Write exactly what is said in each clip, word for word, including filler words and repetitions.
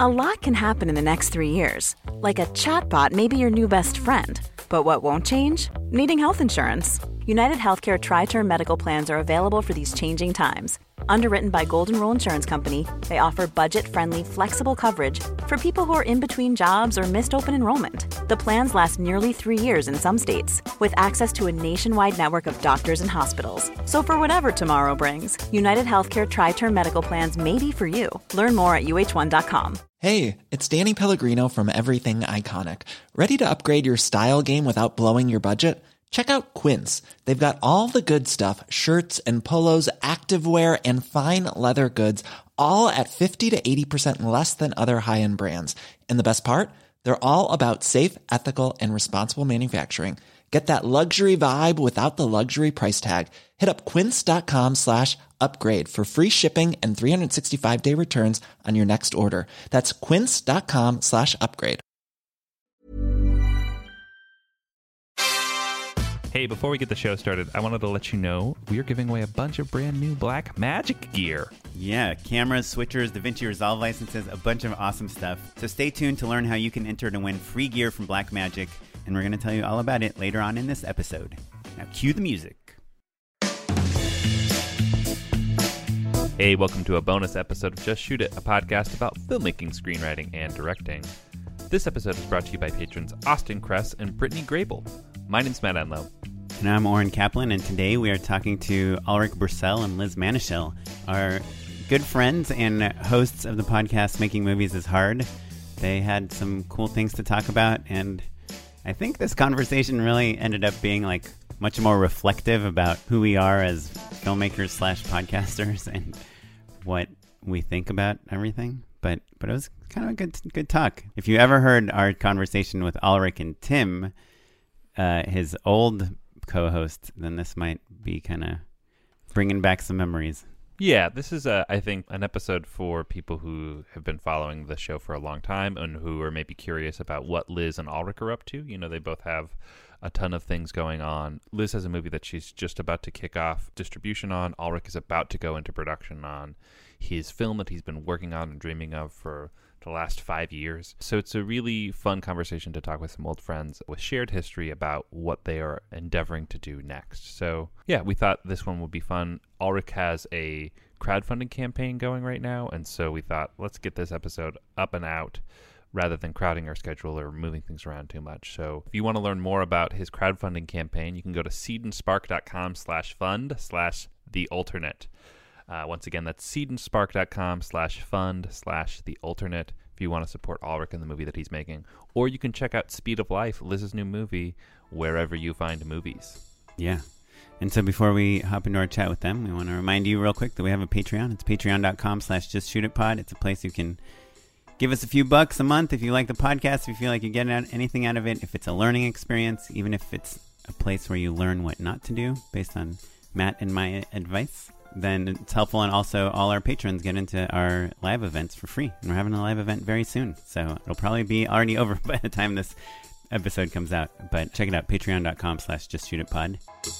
A lot can happen in the next three years. Like a chatbot may be your new best friend. But what won't change? Needing health insurance. United Healthcare Tri-Term Medical Plans are available for these changing times. Underwritten by Golden Rule Insurance Company, they offer budget-friendly, flexible coverage for people who are in between jobs or missed open enrollment. The plans last nearly three years in some states, with access to a nationwide network of doctors and hospitals. So for whatever tomorrow brings, United Healthcare Tri-Term Medical Plans may be for you. Learn more at U H one dot com. Hey, it's Danny Pellegrino from Everything Iconic. Ready to upgrade your style game without blowing your budget? Check out Quince. They've got all the good stuff, shirts and polos, activewear, and fine leather goods, all at fifty to eighty percent less than other high-end brands. And the best part? They're all about safe, ethical, and responsible manufacturing. Get that luxury vibe without the luxury price tag. Hit up quince.com slash upgrade for free shipping and three sixty-five day returns on your next order. That's quince.com slash upgrade. Hey, before we get the show started, I wanted to let you know we are giving away a bunch of brand new Blackmagic gear. Yeah, cameras, switchers, DaVinci Resolve licenses, a bunch of awesome stuff. So stay tuned to learn how you can enter to win free gear from Blackmagic, and we're going to tell you all about it later on in this episode. Now cue the music. Hey, welcome to a bonus episode of Just Shoot It, a podcast about filmmaking, screenwriting, and directing. This episode is brought to you by patrons Austin Kress and Brittany Grable. My name's Matt Enlow. And I'm Oren Kaplan, and today we are talking to Ulrich Bursell and Liz Manashil, our good friends and hosts of the podcast Making Movies is Hard. They had some cool things to talk about, and I think this conversation really ended up being like much more reflective about who we are as filmmakers slash podcasters and what we think about everything. But but it was kind of a good good talk. If you ever heard our conversation with Ulrich and Tim, uh, his old co-host, then this might be kind of bringing back some memories. Yeah, this is, uh, I think, an episode for people who have been following the show for a long time and who are maybe curious about what Liz and Ulrich are up to. You know, they both have a ton of things going on. Liz has a movie that she's just about to kick off distribution on. Ulrich is about to go into production on his film that he's been working on and dreaming of for the last five years. So it's a really fun conversation to talk with some old friends with shared history about what they are endeavoring to do next. So yeah, we thought this one would be fun. Ulrich has a crowdfunding campaign going right now, and so we thought, let's get this episode up and out rather than crowding our schedule or moving things around too much. So if you want to learn more about his crowdfunding campaign, you can go to seedandspark.com slash fund slash the alternate. Uh, once again, that's seedandspark.com slash fund slash the alternate if you want to support Ulrich in the movie that he's making. Or you can check out Speed of Life, Liz's new movie, wherever you find movies. Yeah. And so before we hop into our chat with them, we want to remind you real quick that we have a Patreon. It's patreon.com slash just shoot it pod. It's a place you can give us a few bucks a month if you like the podcast, if you feel like you're getting anything out of it, if it's a learning experience, even if it's a place where you learn what not to do based on Matt and my advice, then it's helpful. And also all our patrons get into our live events for free. And we're having a live event very soon. So it'll probably be already over by the time this episode comes out. But check it out, patreon.com slash just shoot it pod.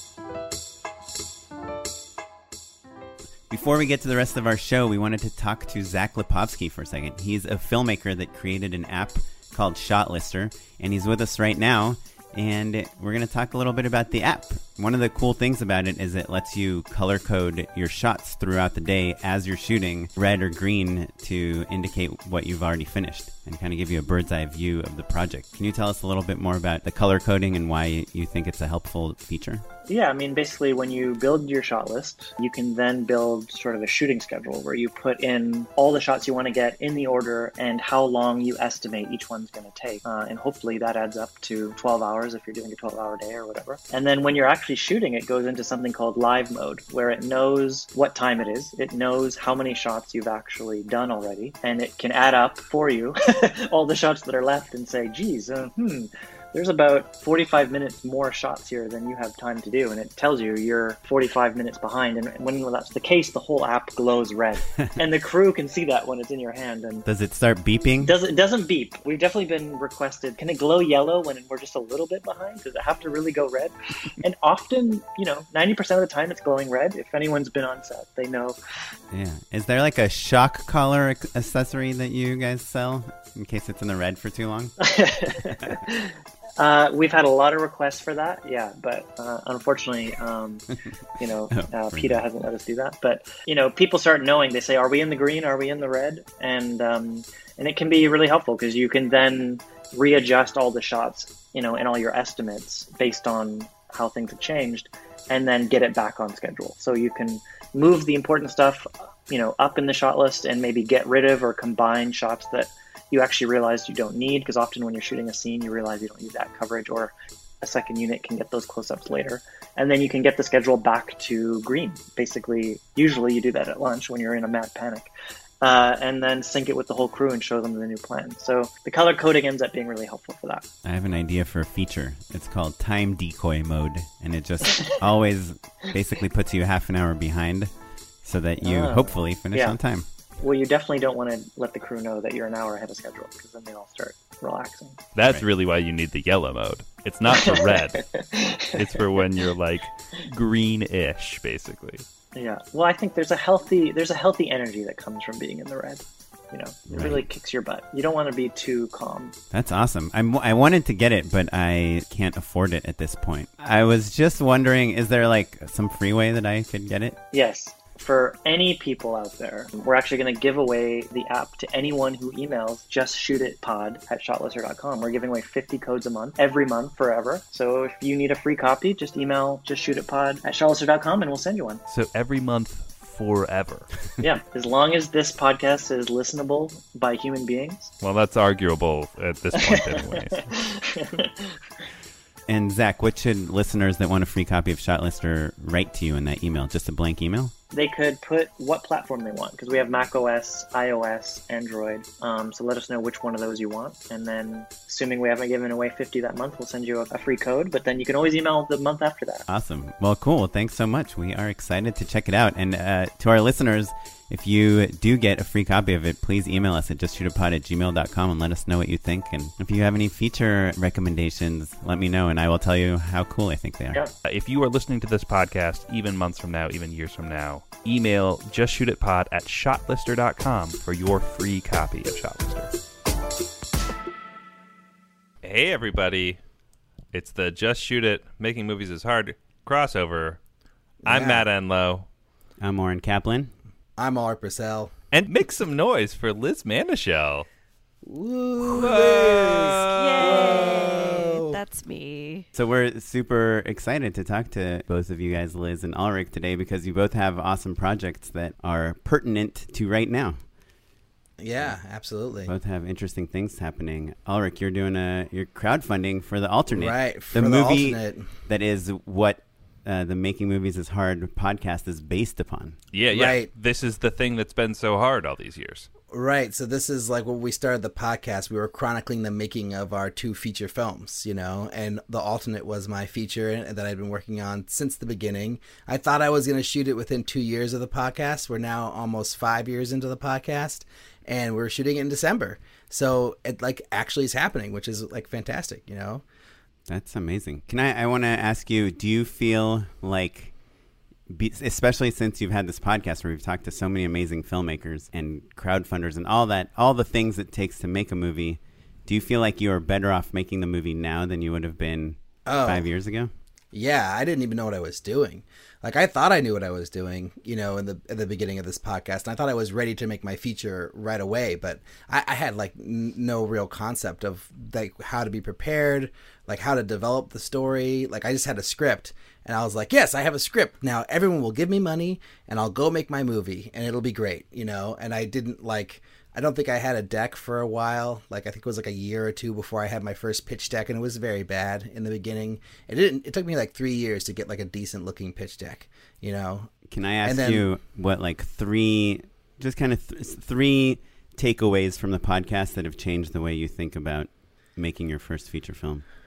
Before we get to the rest of our show, we wanted to talk to Zach Lipovsky for a second. He's a filmmaker that created an app called Shot Lister, and he's with us right now. And we're going to talk a little bit about the app. One of the cool things about it is it lets you color code your shots throughout the day as you're shooting, red or green, to indicate what you've already finished and kind of give you a bird's eye view of the project. Can you tell us a little bit more about the color coding and why you think it's a helpful feature? Yeah, I mean, basically when you build your shot list, you can then build sort of a shooting schedule where you put in all the shots you want to get in the order and how long you estimate each one's going to take. Uh, and hopefully that adds up to twelve hours if you're doing a twelve hour day or whatever. And then when you're actually shooting, it goes into something called live mode, where it knows what time it is. It knows how many shots you've actually done already, and it can add up for you all the shots that are left and say, geez, uh, hmm, there's about forty-five minutes more shots here than you have time to do, and it tells you you're forty-five minutes behind. And when that's the case, the whole app glows red, and the crew can see that when it's in your hand. And does it start beeping? Does it doesn't beep? We've definitely been requested. Can it glow yellow when we're just a little bit behind? Does it have to really go red? And often, you know, ninety percent of the time it's glowing red. If anyone's been on set, they know. Yeah. Is there like a shock collar accessory that you guys sell in case it's in the red for too long? Uh, we've had a lot of requests for that, yeah, but uh, unfortunately, um, you know, uh, PETA hasn't let us do that. But, you know, people start knowing, they say, are we in the green, are we in the red? And um, and it can be really helpful because you can then readjust all the shots, you know, and all your estimates based on how things have changed, and then get it back on schedule. So you can move the important stuff, you know, up in the shot list and maybe get rid of or combine shots that you actually realize you don't need, because often when you're shooting a scene, you realize you don't need that coverage, or a second unit can get those close-ups later. And then you can get the schedule back to green. Basically, usually you do that at lunch when you're in a mad panic. Uh, and then sync it with the whole crew and show them the new plan. So the color coding ends up being really helpful for that. I have an idea for a feature. It's called time decoy mode, and it just always basically puts you half an hour behind so that you uh, hopefully finish yeah. on time. Well, you definitely don't want to let the crew know that you're an hour ahead of schedule, because then they all start relaxing. That's right. really why you need the yellow mode. It's not for red. It's for when you're like green-ish, basically. Yeah. Well, I think there's a healthy there's a healthy energy that comes from being in the red. You know, it right. really kicks your butt. You don't want to be too calm. That's awesome. I'm, I wanted to get it, but I can't afford it at this point. I was just wondering, is there like some free way that I could get it? Yes. For any people out there, we're actually going to give away the app to anyone who emails justshootitpod at shotlister dot com. We're giving away fifty codes a month, every month, forever. So if you need a free copy, just email justshootitpod at shotlister dot com and we'll send you one. So every month forever. Yeah, as long as this podcast is listenable by human beings. Well, that's arguable at this point anyways. And Zach, what should listeners that want a free copy of Shotlister write to you in that email? Just a blank email? They could put what platform they want, because we have macOS, iOS, Android. Um, so let us know which one of those you want. And then, assuming we haven't given away fifty that month, we'll send you a, a free code. But then you can always email the month after that. Awesome. Well, cool. Well, thanks so much. We are excited to check it out. And uh, to our listeners, if you do get a free copy of it, please email us at justshootitpod at gmail dot com and let us know what you think. And if you have any feature recommendations, let me know, and I will tell you how cool I think they are. Yeah. If you are listening to this podcast, even months from now, even years from now, email justshootitpod at shotlister dot com for your free copy of Shotlister. Hey, everybody. It's the Just Shoot It, Making Movies is Hard crossover. Yeah. I'm Matt Enlow. I'm Oren Kaplan. I'm Alrik Bursell. And make some noise for Liz Manischel. Woo! Liz! Yay! Whoa. That's me. So we're super excited to talk to both of you guys, Liz and Alrik, today because you both have awesome projects that are pertinent to right now. Yeah, absolutely. Both have interesting things happening. Alrik, you're doing a you're crowdfunding for The Alternate, right? For the, the movie alternate. That is what uh, the Making Movies is Hard podcast is based upon. Yeah, yeah. Right. This is the thing that's been so hard all these years. Right. So this is like when we started the podcast, we were chronicling the making of our two feature films, you know, and The Alternate was my feature that I'd been working on since the beginning. I thought I was going to shoot it within two years of the podcast. We're now almost five years into the podcast, and we're shooting it in December. So it like actually is happening, which is like fantastic, you know. That's amazing. Can I, I want to ask you, do you feel like, Be, especially since you've had this podcast where we've talked to so many amazing filmmakers and crowdfunders and all that, all the things it takes to make a movie, do you feel like you are better off making the movie now than you would have been oh, five years ago? Yeah, I didn't even know what I was doing. Like, I thought I knew what I was doing, you know, in the at the beginning of this podcast. And I thought I was ready to make my feature right away. But I, I had, like, n- no real concept of, like, how to be prepared, like, how to develop the story. Like, I just had a script. And I was like, yes, I have a script. Now everyone will give me money and I'll go make my movie and it'll be great, you know? And I didn't like, I don't think I had a deck for a while. Like, I think it was like a year or two before I had my first pitch deck, and it was very bad in the beginning. It didn't, it took me like three years to get like a decent looking pitch deck, you know? Can I ask then, you what, like three, just kind of th- three takeaways from the podcast that have changed the way you think about making your first feature film?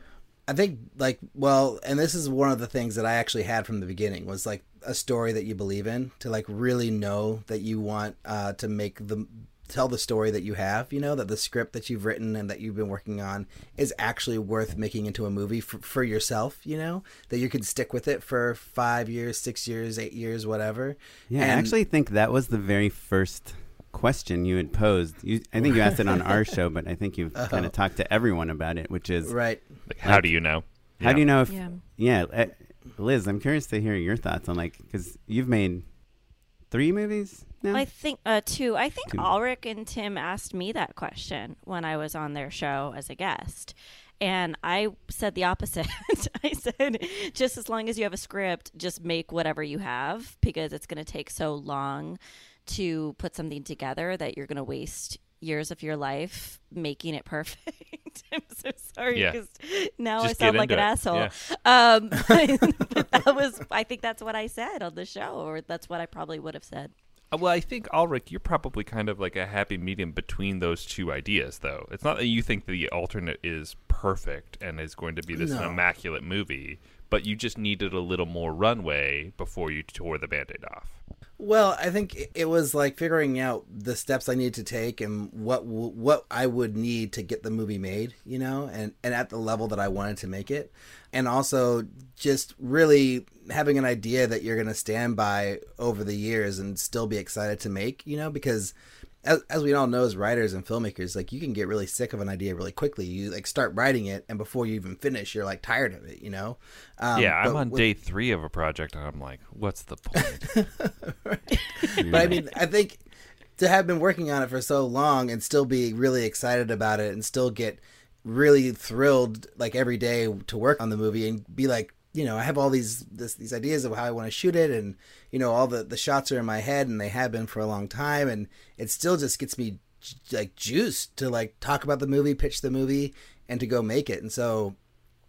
I think like, well, and this is one of the things that I actually had from the beginning was like a story that you believe in, to like really know that you want uh, to make the, tell the story that you have, you know, that the script that you've written and that you've been working on is actually worth making into a movie for, for yourself, you know, that you could stick with it for five years, six years, eight years, whatever. Yeah, and, I actually think that was the very first question you had posed. You, I think you asked it on our show, but I think you've uh-huh. kind of talked to everyone about it, which is right. Like, how like, do you know? How yeah. do you know if? Yeah, yeah uh, Liz, I'm curious to hear your thoughts on like because you've made three movies now. I think uh, two. I think two. Ulrich and Tim asked me that question when I was on their show as a guest. And I said the opposite. I said, just as long as you have a script, just make whatever you have, because it's going to take so long to put something together that you're going to waste years of your life making it perfect. I'm so sorry Yeah. because now Just I sound get like an into it. asshole. Yeah. Um, but that was, I think that's what I said on the show, or that's what I probably would have said. Uh, Well, I think, Ulrich, you're probably kind of like a happy medium between those two ideas, though. It's not that you think the alternate is perfect and is going to be this No. immaculate movie, but you just needed a little more runway before you tore the Band-Aid off. Well, I think it was like figuring out the steps I needed to take and what w- what I would need to get the movie made, you know, and, and at the level that I wanted to make it. And also just really having an idea that you're going to stand by over the years and still be excited to make, you know, because as, as we all know as writers and filmmakers, like you can get really sick of an idea really quickly. You like start writing it and before you even finish, you're like tired of it, you know? Um, yeah, I'm but on with- day three of a project and I'm like, what's the point? Right. But I mean, I think to have been working on it for so long and still be really excited about it and still get really thrilled like every day to work on the movie and be like, you know, I have all these this, these ideas of how I want to shoot it, and you know, all the the shots are in my head and they have been for a long time, and it still just gets me like juiced to like talk about the movie, pitch the movie, and to go make it. And so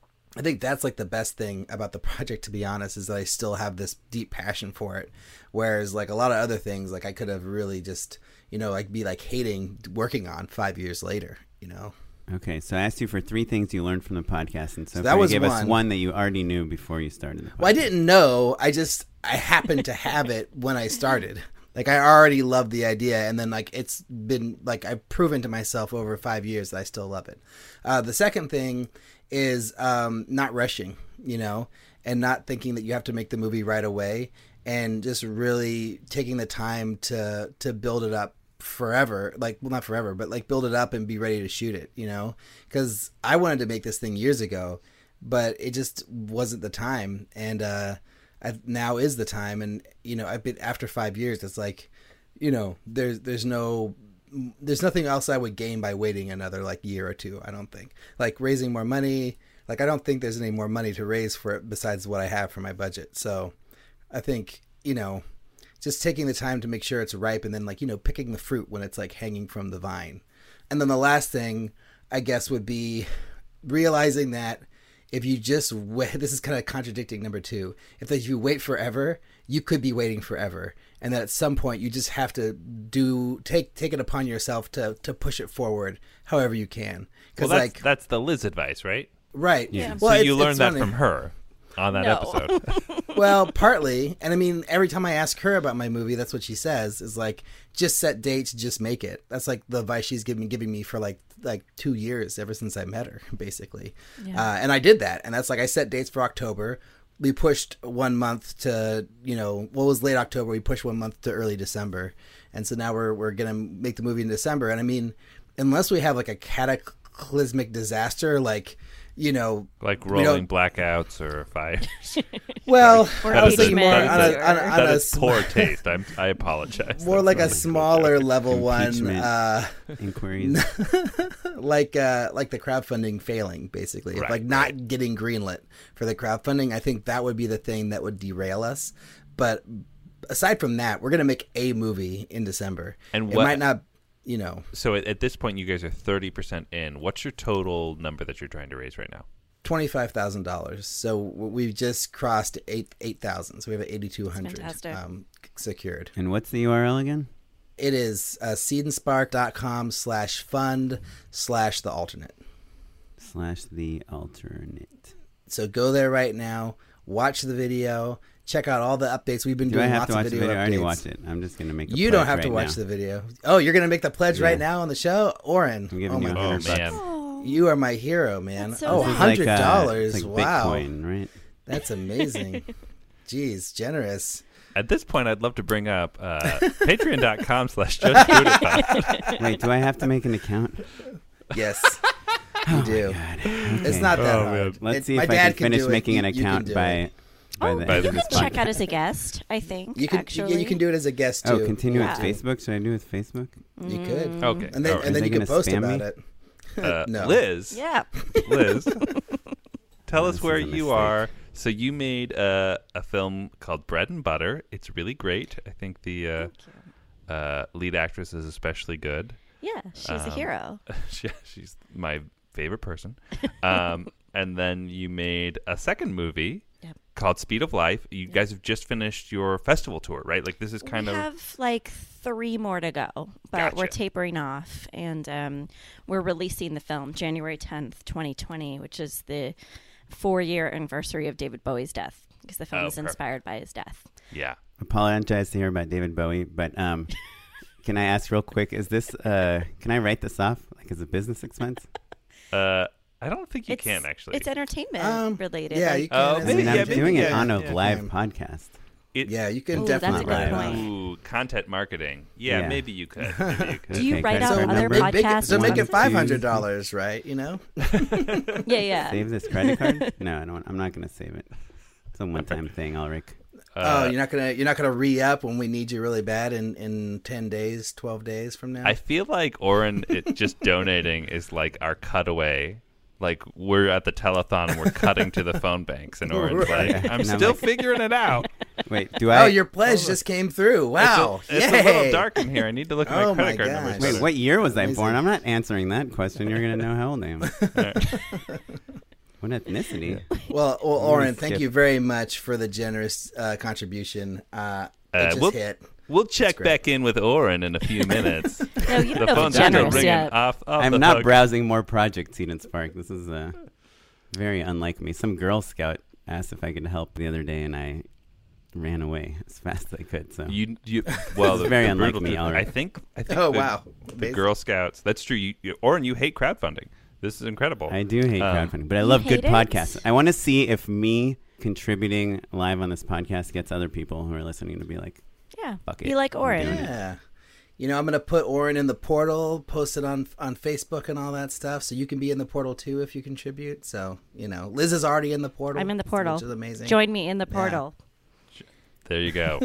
I think that's like the best thing about the project, to be honest, is that I still have this deep passion for it. Whereas like a lot of other things, like I could have really just, you know, like be like hating working on five years later, you know? Okay, so I asked you for three things you learned from the podcast, and so, So that far was you gave us one. one that you already knew before you started the podcast. Well, I didn't know. I just, I happened to have it when I started. Like I already loved the idea, and then like it's been like I've proven to myself over five years that I still love it. Uh, the second thing is um, not rushing, you know, and not thinking that you have to make the movie right away, and just really taking the time to to build it up forever, like well not forever, but like build it up and be ready to shoot it, you know, because I wanted to make this thing years ago, but it just wasn't the time, and uh I, now is the time. And you know, I've been after five years, it's like, you know, there's there's no there's nothing else I would gain by waiting another like year or two. I don't think, like raising more money, like I don't think there's any more money to raise for it besides what I have for my budget. So I think, you know, just taking the time to make sure it's ripe, and then like, you know, picking the fruit when it's like hanging from the vine. And then the last thing I guess would be realizing that if you just wait, this is kind of contradicting number two, if that you wait forever, you could be waiting forever. And that at some point you just have to do, take, take it upon yourself to, to push it forward however you can. Well, Cause that's, like, that's the Liz advice, right? right. Yeah. Well, so you it's- learned it's that funny. from her on that No. episode. Well, partly. And I mean, every time I ask her about my movie, that's what she says, is like, just set dates, just make it. That's like the advice she's giving, giving me for like, like two years ever since I met her, basically. Yeah. Uh, and I did that. And that's like, I set dates for October. We pushed one month to, you know, what was late October. We pushed one month to early December. And so now we're, we're going to make the movie in December. And I mean, unless we have like a cataclysmic disaster, like, you know, Like we rolling don't- blackouts or fire. well, Or I was thinking more on impeachment a, on a, or- on That a is sm- poor taste. I'm, I apologize. more That's like a not cool smaller joke. level one, Impeachment. uh, Inquiries. like uh, like the crowdfunding failing, basically, Right, like not getting greenlit for the crowdfunding. I think that would be the thing that would derail us. But aside from that, we're gonna make a movie in December, And it what- might not, you know, So at, at this point, you guys are thirty percent in. What's your total number that you're trying to raise right now? twenty five thousand dollars. So we've just crossed eight eight thousand. So we have an eighty two hundred fantastic. um, secured. And what's the U R L again? It is uh, seedandspark dot com slash fund slash the alternate. slash the alternate. So go there right now. Watch the video. Check out all the updates. We've been Do doing I have lots to watch of the video video? updates. I already watched it. I'm just going to make a You don't pledge have to right watch now. the video. Oh, you're going to make the pledge Yeah. right now on the show? Oren. I'm giving oh you my a God. Oh, hundred bucks. man. Oh, You are my hero, man. That's so oh, nice. one hundred dollars. This is like, uh, wow. it's like Bitcoin, right? That's amazing. Jeez, generous. At this point, I'd love to bring up uh, patreon.com slash just shoot it pod. Wait, do I have to make an account? Yes, you do. God. It's Okay. not that Oh, hard. man. Let's It- see my if I dad can can finish do it. making an You- you can account do by it. by oh the By end the of you this can check podcast. out as a guest, I think. You can, actually. yeah, you can do it as a guest too. Oh, continue Yeah. with Facebook. Should I do it with Facebook? You could, Mm. Okay. and then all right. and then Are you they can gonna post spam about me? it. Uh, No. Liz, Yeah. Liz, tell Oh, us this where is a you mistake. are. So you made uh, a film called Bread and Butter. It's really great. I think the uh, Thank you. uh, lead actress is especially good. Yeah, she's a Um, hero. she, she's my favorite person. Um, and then you made a second movie Yep. called Speed of Life. You guys have just finished your festival tour, right? Like this is kind we of have like three more to go, but we're Gotcha. tapering off, and um, we're releasing the film January tenth, twenty twenty, which is the four-year anniversary of David Bowie's death, because the film Oh, is perfect. inspired by his death. yeah. Apologize to hear about David Bowie, but um, can I ask real quick? Is this? Uh, can I write this off like as a business expense? Uh, I don't think you it's, can actually. It's entertainment Um, related. Yeah, like- you can. Oh, as I maybe, mean, yeah, I'm maybe, doing it yeah, on a yeah. live Um, podcast. It, Yeah, you can Ooh, that's a definitely good write it point. off. Ooh, content marketing. Yeah, Yeah. maybe you could. Maybe you could. Do you Okay, write credit out card other number? Make- make it- podcasts? so make it One, five two, hundred dollars, right? You know. yeah, yeah. Save this credit card? No, I don't. I'm not going to save it. It's a one-time thing, Ulrich. Uh, oh, you're not gonna you're not gonna re up when we need you really bad in in ten days, twelve days from now. I feel like Oren it, just donating is like our cutaway. Like we're at the telethon and we're cutting to the phone banks, and Oren's Right. like, "I'm And I'm still like- figuring it out." Wait, do I? Oh, your pledge just came through. Wow. It's, a, it's a little Yay. dark in here. I need to look at my Oh credit my card numbers. gosh. Wait, better. what year was I Amazing. born? I'm not answering that question. You're going to know how old I am. What ethnicity? Well, well, Let me Oren, thank skip. you very much for the generous uh, contribution. Uh, it Uh, just we'll- hit. We'll check great. back in with Oren in a few minutes. No, you the don't know phone's if it's still generous ringing yet. off. off I'm the not hook. browsing more projects, Eden Spark. This is uh, very unlike me. Some Girl Scout asked if I could help the other day, and I ran away as fast as I could. So You, you, well, It's the, very the unlike brutal me, truth- Ulrich. I think, I think. Oh, the, wow. The Amazing. Girl Scouts. That's true. You, you, Oren, you hate crowdfunding. This is incredible. I do hate Um, crowdfunding, but I You love good hate it? podcasts. I want to see if me contributing live on this podcast gets other people who are listening to be like, Yeah, Fuck you it. like I'm Oren. doing it. Yeah. You know, I'm gonna put Oren in the portal, post it on on Facebook and all that stuff, so you can be in the portal too if you contribute. So you know, Liz is already in the portal. I'm in the portal. which is amazing. Join me in the Yeah. portal. There you go.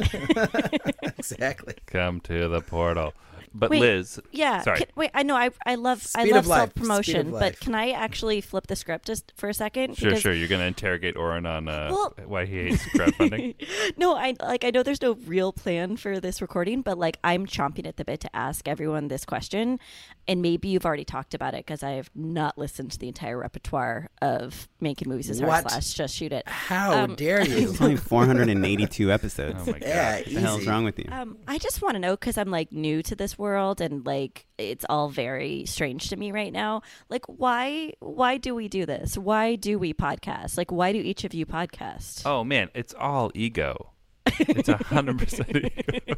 Exactly. Come to the portal. But Wait, Liz, Yeah. Sorry. Can, wait, I know. I I love I Speed love of life. self Speed promotion, of but life. can I actually flip the script just for a second? sure, Because- sure. You're going to interrogate Oren on uh, Well- why he hates crowdfunding. No, I like I know there's no real plan for this recording, but like I'm chomping at the bit to ask everyone this question, and maybe you've already talked about it because I have not listened to the entire repertoire of Making Movies is Hard What? slash Just Shoot It. How Um, dare you? it's only four hundred eighty-two episodes. Oh my god. Yeah, What the hell's easy. wrong with you? Um, I just want to know because I'm like new to this world and like it's all very strange to me right now. Like, why? Why do we do this? Why do we podcast? Like, why do each of you podcast? Oh man, it's all ego. It's a hundred percent ego.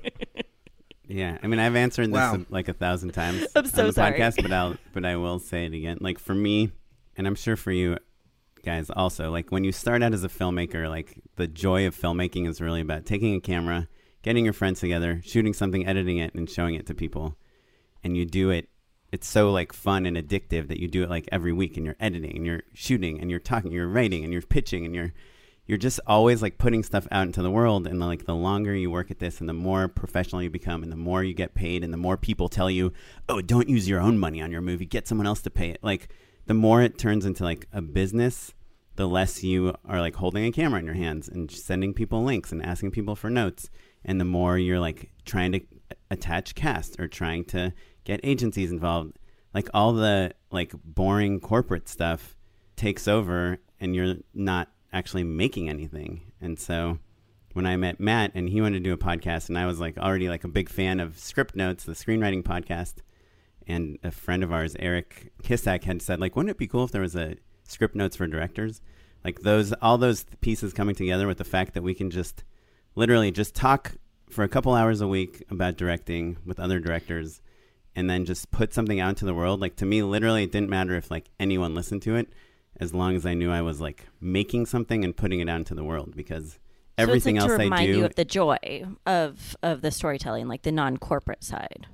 Yeah, I mean, I've answered this Wow. uh, like a thousand times I'm so on the sorry. podcast, but I'll but I will say it again. Like for me, and I'm sure for you guys also, like when you start out as a filmmaker, like the joy of filmmaking is really about taking a camera, getting your friends together, shooting something, editing it, and showing it to people. And you do it. It's so like fun and addictive that you do it like every week, and you're editing, and you're shooting, and you're talking, you're writing, and you're pitching, and you're you're just always like putting stuff out into the world. And like the longer you work at this and the more professional you become and the more you get paid and the more people tell you, oh, don't use your own money on your movie, get someone else to pay it. Like the more it turns into like a business, the less you are like holding a camera in your hands and sending people links and asking people for notes. And the more you're like trying to attach cast or trying to get agencies involved, like all the like boring corporate stuff takes over and you're not actually making anything. And so when I met Matt and he wanted to do a podcast and I was like already like a big fan of Script Notes, the screenwriting podcast, And a friend of ours, Eric Kissack, had said, like, wouldn't it be cool if there was a script notes for directors? Like those, all those pieces coming together with the fact that we can just literally just talk for a couple hours a week about directing with other directors and then just put something out into the world. Like to me, literally, it didn't matter if like anyone listened to it, as long as I knew I was like making something and putting it out into the world, because everything so it's like else to remind I do. you of the joy of of the storytelling, like the non-corporate side.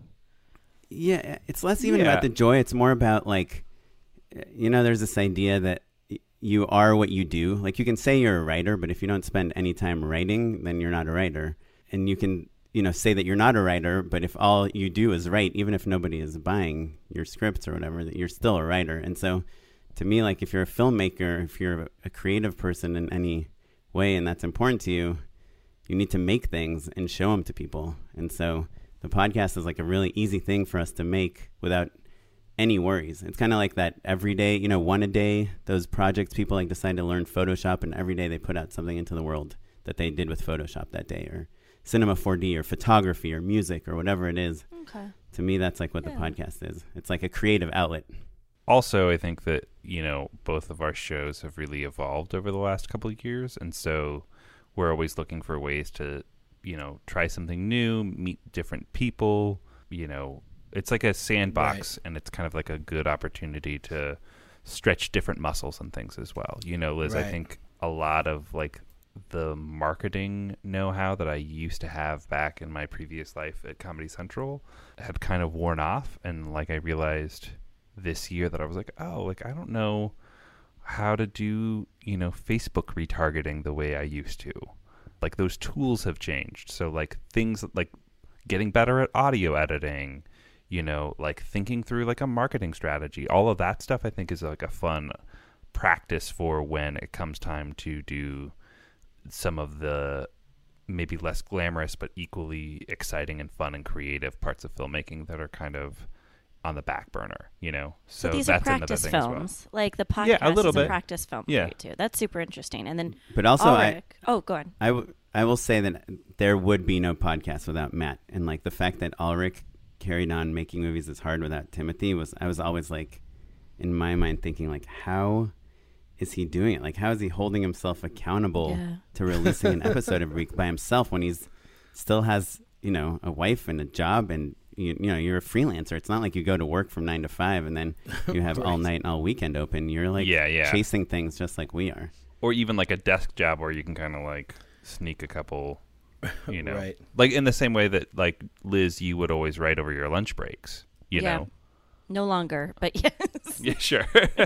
Yeah, it's less even Yeah. about the joy. It's more about like, you know, there's this idea that y- you are what you do. Like you can say you're a writer, but if you don't spend any time writing, then you're not a writer. And you can, you know, say that you're not a writer, but if all you do is write, even if nobody is buying your scripts or whatever, that you're still a writer. And so to me, like if you're a filmmaker, if you're a creative person in any way, and that's important to you, you need to make things and show them to people. And so the podcast is like a really easy thing for us to make without any worries. It's kind of like that every day, you know, one a day, those projects people like decide to learn Photoshop, and every day they put out something into the world that they did with Photoshop that day, or Cinema four D, or photography, or music, or whatever it is. Okay. To me, that's like what Yeah. the podcast is. It's like a creative outlet. Also, I think that, you know, both of our shows have really evolved over the last couple of years. And so we're always looking for ways to, you know, try something new, meet different people. You know, it's like a sandbox, Right. and it's kind of like a good opportunity to stretch different muscles and things as well. You know, Liz, I Right. think a lot of like the marketing know-how that I used to have back in my previous life at Comedy Central had kind of worn off. And like I realized this year that I was like, oh, like I don't know how to do, you know, Facebook retargeting the way I used to. Like those tools have changed. So like things like getting better at audio editing, you know, like thinking through like a marketing strategy, all of that stuff I think is like a fun practice for when it comes time to do some of the maybe less glamorous but equally exciting and fun and creative parts of filmmaking that are kind of on the back burner, you know. So, So, these that's are another practice thing films. as well. Like the podcast Yeah, a little is a bit. practice film Yeah. for you too. That's super interesting. And then But also, I, Ulrich, oh, go on. I, w- I will say that there would be no podcast without Matt. And like the fact that Ulrich carried on making movies is hard without Timothy was, I was always like, in my mind thinking like, how is he doing it? Like, how is he holding himself accountable Yeah. to releasing an episode every week by himself when he's still has, you know, a wife and a job, and you, you know, you're a freelancer. It's not like you go to work from nine to five and then you have all night and all weekend open. You're like Yeah, yeah. chasing things just like we are. Or even like a desk job where you can kind of like sneak a couple, you know, Right. like in the same way that like Liz, you would always write over your lunch breaks, you Yeah. know? No longer, but yes. Yeah, sure.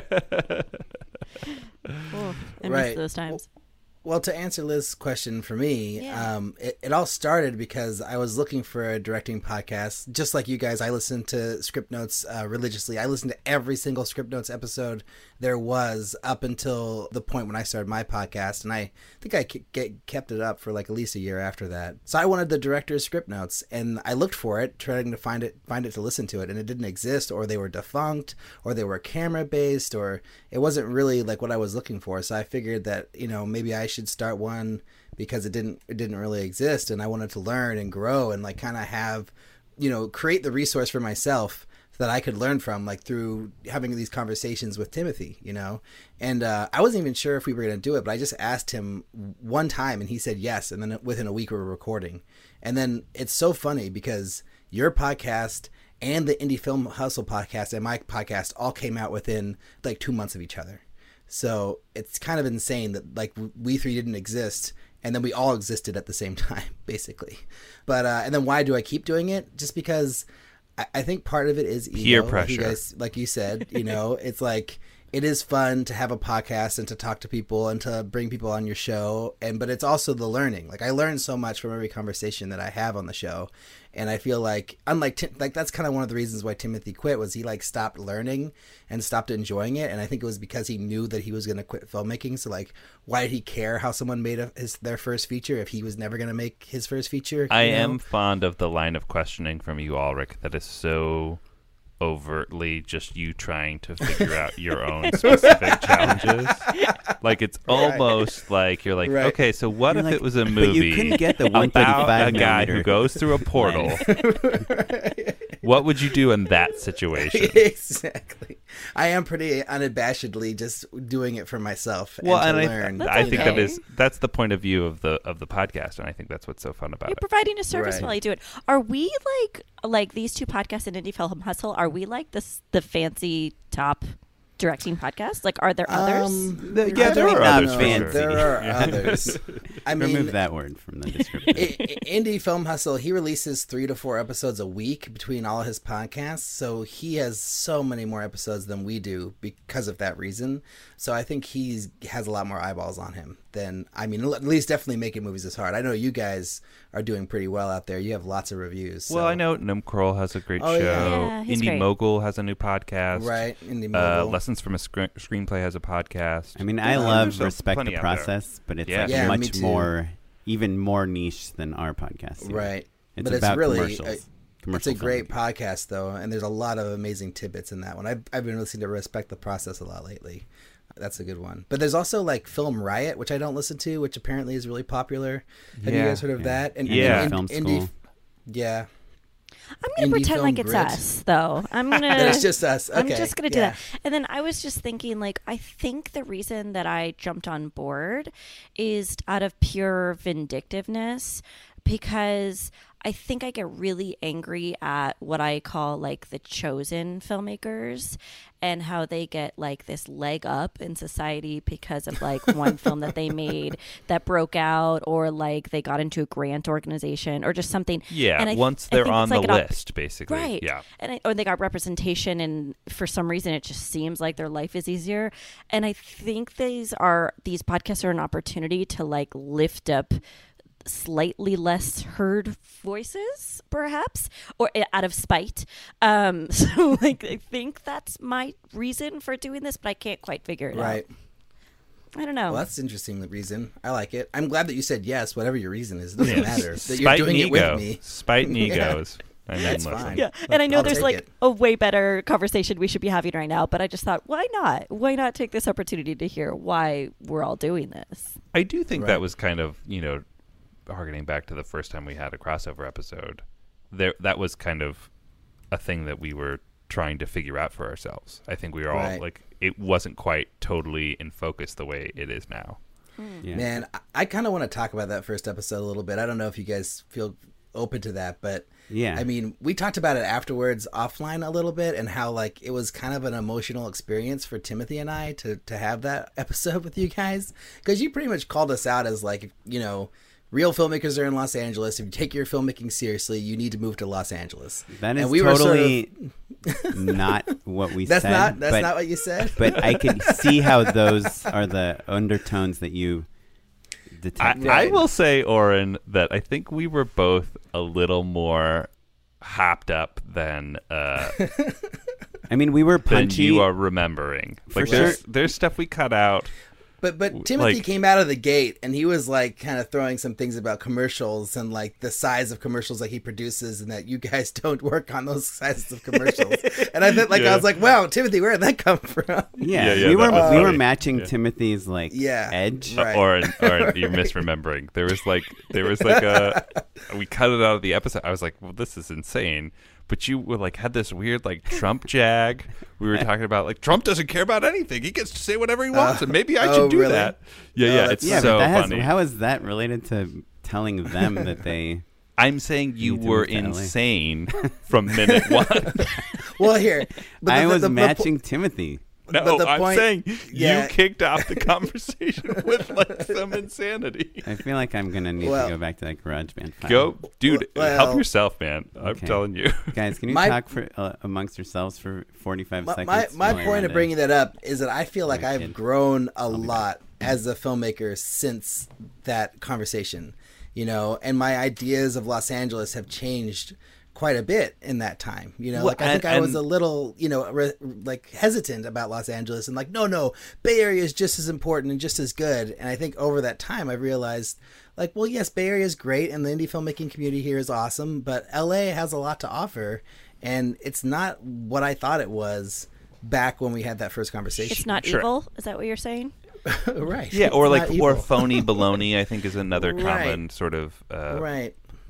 Oh, I miss Right. those times. Well, to answer Liz's question for me, Yeah. um, it, it all started because I was looking for a directing podcast. Just like you guys, I listened to Script Notes uh, religiously. I listened to every single Script Notes episode there was up until the point when I started my podcast. And I think I ke- get, kept it up for like at least a year after that. So I wanted the director's Script Notes, and I looked for it, trying to find it, find it to listen to it. And it didn't exist, or they were defunct, or they were camera based, or it wasn't really like what I was looking for. So I figured that, you know, maybe I should start one because it didn't it didn't really exist, and I wanted to learn and grow and like kind of have, you know, create the resource for myself that I could learn from, like through having these conversations with Timothy, you know. And uh, I wasn't even sure if we were going to do it, but I just asked him one time and he said yes, and then within a week we were recording. And then it's so funny because your podcast and the Indie Film Hustle podcast and my podcast all came out within like two months of each other. So it's kind of insane that like we three didn't exist and then we all existed at the same time, basically. But uh, and then why do I keep doing it? Just because I, I think part of it is ego, Peer like pressure. you guys, like you said, you know, it's like it is fun to have a podcast and to talk to people and to bring people on your show. And but it's also the learning. Like I learn so much from every conversation that I have on the show. And I feel like, unlike, Tim, like that's kind of one of the reasons why Timothy quit, was he like stopped learning and stopped enjoying it. And I think it was because he knew that he was going to quit filmmaking. So like, why did he care how someone made a, his their first feature if he was never going to make his first feature? I you know? am fond of the line of questioning from you, Ulrich, that is so overtly just you trying to figure out your own specific challenges. Like it's almost like you're like, Right. okay, so what You're if like, it was a but movie you couldn't get the about a one thirty-five guy millimeter who goes through a portal What would you do in that situation? Exactly. I am pretty unabashedly just doing it for myself. Well, and, and to I, learn. I think okay. that is that's the point of view of the of the podcast, and I think that's what's so fun about You're it. providing a service Right. while you do it. Are we like like these two podcasts and Indie Film Hustle? Are we like this the fancy top directing podcasts? Like, are there others? Um, The- yeah, there I are don't others know. for sure. There are others. I mean, Remove that word from the description. I- I- Indie Film Hustle, he releases three to four episodes a week between all of his podcasts. So he has so many more episodes than we do because of that reason. So I think he has a lot more eyeballs on him than, I mean, at least definitely Making Movies is Hard. I know you guys are doing pretty well out there. You have lots of reviews. So. Well, I know Noam Kroll has a great Oh, show. yeah. Yeah, he's Indie great. Mogul has a new podcast. Right, Indie Uh, Mogul. Lessons from a Scre- Screenplay has a podcast. I mean, I Yeah, love there's Respect plenty the out there. Process, but it's Yeah. like Yeah, me much too. more, even more niche than our podcast. you know? Right. It's but it's about really, commercials. a, it's commercial a great filmmaking. podcast, though, and there's a lot of amazing tidbits in that one. I've, I've been listening to Respect the Process a lot lately. That's a good one. But there's also like Film Riot, which I don't listen to, which apparently is really popular. Have you Yeah. guys heard of Yeah. that? And, Yeah. and, Film indie, School. yeah. I'm gonna Indie pretend Film like it's Grit. us, though. I'm gonna. That it's just us. Okay. I'm just gonna do yeah. that. And then I was just thinking, like, I think the reason that I jumped on board is out of pure vindictiveness, because I think I get really angry at what I call like the chosen filmmakers and how they get like this leg up in society because of like one film that they made that broke out, or like they got into a grant organization or just something. Yeah, And I th- once I they're think on it's the like an op- list, basically. Right. Yeah. And I, or they got representation, and for some reason it just seems like their life is easier. And I think these are these podcasts are an opportunity to like lift up slightly less heard voices, perhaps, or uh, out of spite. Um, so like I think that's my reason for doing this, but I can't quite figure it Right. out. I don't know. Well, that's an interesting reason. I like it. I'm glad that you said yes, whatever your reason is. It doesn't Yes. matter. That Spite you're doing and it with ego. me. Spite and Yeah. egos. And then That's listen. fine. Yeah, and I know I'll there's take like it. a way better conversation we should be having right now, but I just thought, why not? Why not take this opportunity to hear why we're all doing this? I do think Right. that was kind of, you know, harkening back to the first time we had a crossover episode. There, that was kind of a thing that we were trying to figure out for ourselves. I think we were all Right. like, it wasn't quite totally in focus the way it is now. Yeah. Man, I, I kind of want to talk about that first episode a little bit. I don't know if you guys feel open to that, but Yeah. I mean, we talked about it afterwards offline a little bit, and how like it was kind of an emotional experience for Timothy and I to to have that episode with you guys, because you pretty much called us out as like, you know, real filmmakers are in Los Angeles. If you take your filmmaking seriously, you need to move to Los Angeles. That is And we were sort totally not what we That's said. not that's but, not what you said. But I could see how those are the undertones that you I, detect. I will say, Oren, that I think we were both a little more hopped up than uh, I mean, we were than punchy. you are remembering. For Like there's sure. there's stuff we cut out. But but Timothy like- came out of the gate and he was like kind of throwing some things about commercials and like the size of commercials that he produces, and that you guys don't work on those sizes of commercials. And I thought like Yeah. I was like, wow, Timothy, where did that come from? Yeah, Yeah, yeah, we that were was we were funny. matching Yeah. Timothy's like Yeah. edge. Right. Or, or you're misremembering. There was like there was like a we cut it out of the episode. I was like, well, this is insane. But you were like had this weird like Trump jag. We were talking about like Trump doesn't care about anything. He gets to say whatever he wants, and maybe I oh, should do really? that. Yeah, Oh, yeah. that's It's Yeah, so but that has, funny. how is that related to telling them that they? I'm saying you need to were move to L A. insane from minute one. Well, here, but I the- the- was the- the- matching Timothy. No, But the I'm point- saying yeah. you kicked off the conversation with like some insanity. I feel like I'm gonna need Well- to go back to that garage band. file. Go, dude. Well- help yourself, man. I'm Okay. telling you. guys. Can you My- talk for uh, amongst yourselves for forty-five my seconds? my, my while I point run of to- bringing that up is that I feel like my I've kid. grown a be lot as a filmmaker since that conversation, you know, and my ideas of Los Angeles have changed quite a bit in that time. You know, Well, like I think and- I was and- a little, you know, re- like hesitant about Los Angeles and like, no, no, Bay Area is just as important and just as good. And I think over that time I've realized like, well, yes, Bay Area is great and the indie filmmaking community here is awesome, but L A has a lot to offer, and it's not what I thought it was back when we had that first conversation. It's not Sure. evil. Is that what you're saying? Right. Yeah, It's or not like or evil. phony baloney. I think is another Right. common sort of uh, Right.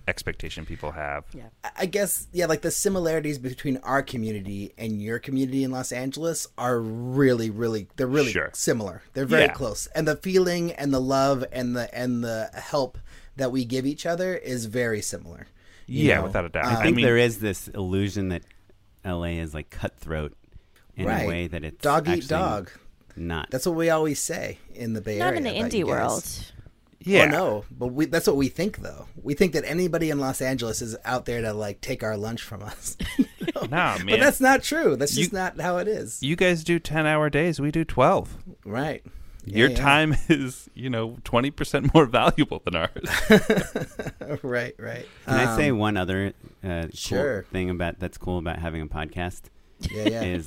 expectation people have. Yeah. I guess, yeah, like the similarities between our community and your community in Los Angeles are really, really, they're really Sure. similar. They're very Yeah. close. And the feeling and the love and the and the help that we give each other is very similar. you Yeah, know? without a doubt. Um, I think mean, there is this illusion that L A is like cutthroat in Right. a way that it's Dog eat actually dog. Not. That's what we always say in the Bay Not Area. in the about indie you guys. world. Yeah. Oh, no, but we, that's what we think, though. We think that anybody in Los Angeles is out there to, like, take our lunch from us. You know? Nah, man. But that's not true. That's just You- not how it is. You guys do ten-hour days. We do twelve. Right. Yeah, Your yeah. time is, you know, twenty percent more valuable than ours. Right, right. Can I say Um, one other uh, sure. cool thing about that's cool about having a podcast? Yeah, yeah. Is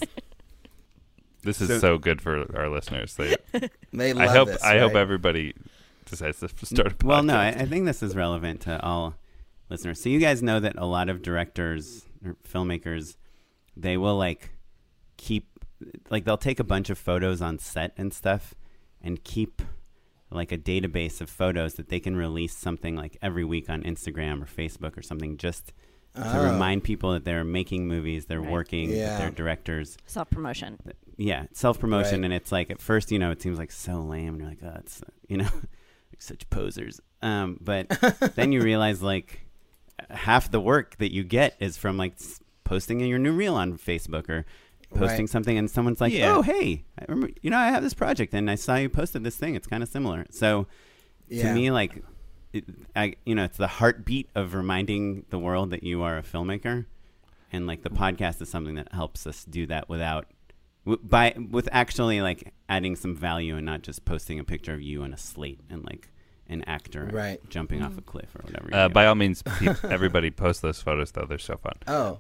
This is So- so, good for our listeners. They, They love I hope this, I hope right? everybody decides to start a podcast. well, no, I, I think this is relevant to all listeners. So you guys know that a lot of directors or filmmakers, they will like keep like they'll take a bunch of photos on set and stuff and keep like a database of photos that they can release something like every week on Instagram or Facebook or something just to Oh. remind people that they're making movies, they're Right. working, Yeah. that they're directors. Self-promotion. Yeah, self-promotion. Right. And it's like at first, you know, it seems like so lame. And you're like, oh, it's, you know, like such posers. Um, but then you realize like half the work that you get is from like s- posting your new reel on Facebook or posting Right. something and someone's like, Yeah. oh, hey, I remember, you know, I have this project and I saw you posted this thing. It's kind of similar. So to Yeah. me, like, it, I, you know, it's the heartbeat of reminding the world that you are a filmmaker. And like the podcast is something that helps us do that without, w- by, with actually like adding some value and not just posting a picture of you on a slate and like an actor Right. jumping off a cliff or whatever. Uh, you're by doing. all means, pe- everybody post those photos, though. They're so fun. Oh,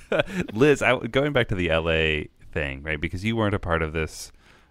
Liz, I, going back to the L A thing, right? Because you weren't a part of this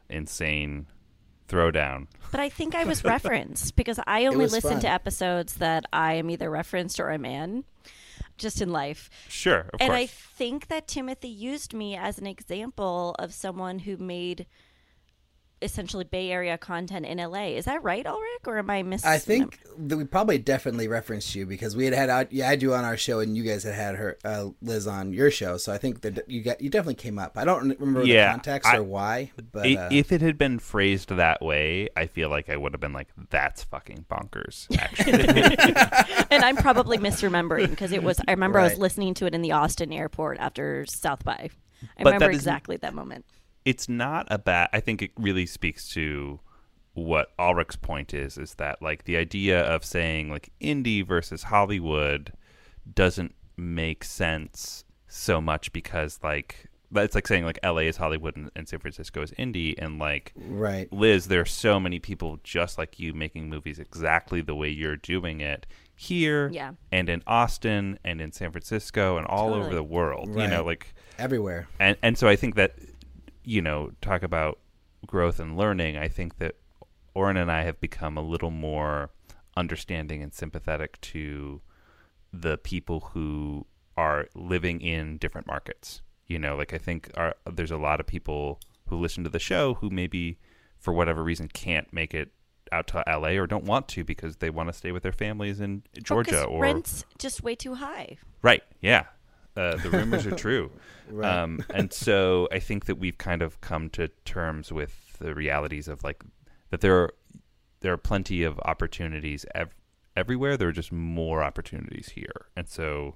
insane throwdown. But I think I was referenced because I only was listen fun. to episodes that I am either referenced or I'm in, just in life. Sure, of and course. I think that Timothy used me as an example of someone who made essentially Bay Area content in L A. Is that right, Ulrich, or am I mis? I think that we probably definitely referenced you because we had had out, yeah, I had you on our show and you guys had had her uh, Liz on your show. So I think that you got you definitely came up. I don't remember Yeah, the context I- or why, but I- uh, if it had been phrased that way, I feel like I would have been like, "That's fucking bonkers." Actually, and I'm probably misremembering because it was. I remember I was Right. listening to it in the Austin airport after South by. I But remember that is- exactly that moment. it's not a bad. I think it really speaks to what Ulrich's point is: is that like the idea of saying like indie versus Hollywood doesn't make sense so much because like it's like saying like L A is Hollywood and, and San Francisco is indie, and like right. Liz, there are so many people just like you making movies exactly the way you're doing it here Yeah. and in Austin and in San Francisco and all Totally. over the world. You Right. know, like Everywhere. and and so I think that, you know, talk about growth and learning, I think that Oren and I have become a little more understanding and sympathetic to the people who are living in different markets. You know, like I think our, there's a lot of people who listen to the show who maybe for whatever reason can't make it out to L A or don't want to because they want to stay with their families in Georgia Oh, 'cause or rent's just way too high. right. Yeah. Uh, the rumors are true. Right. Um, and so I think that we've kind of come to terms with the realities of like that there are, there are plenty of opportunities ev- everywhere. There are just more opportunities here. And so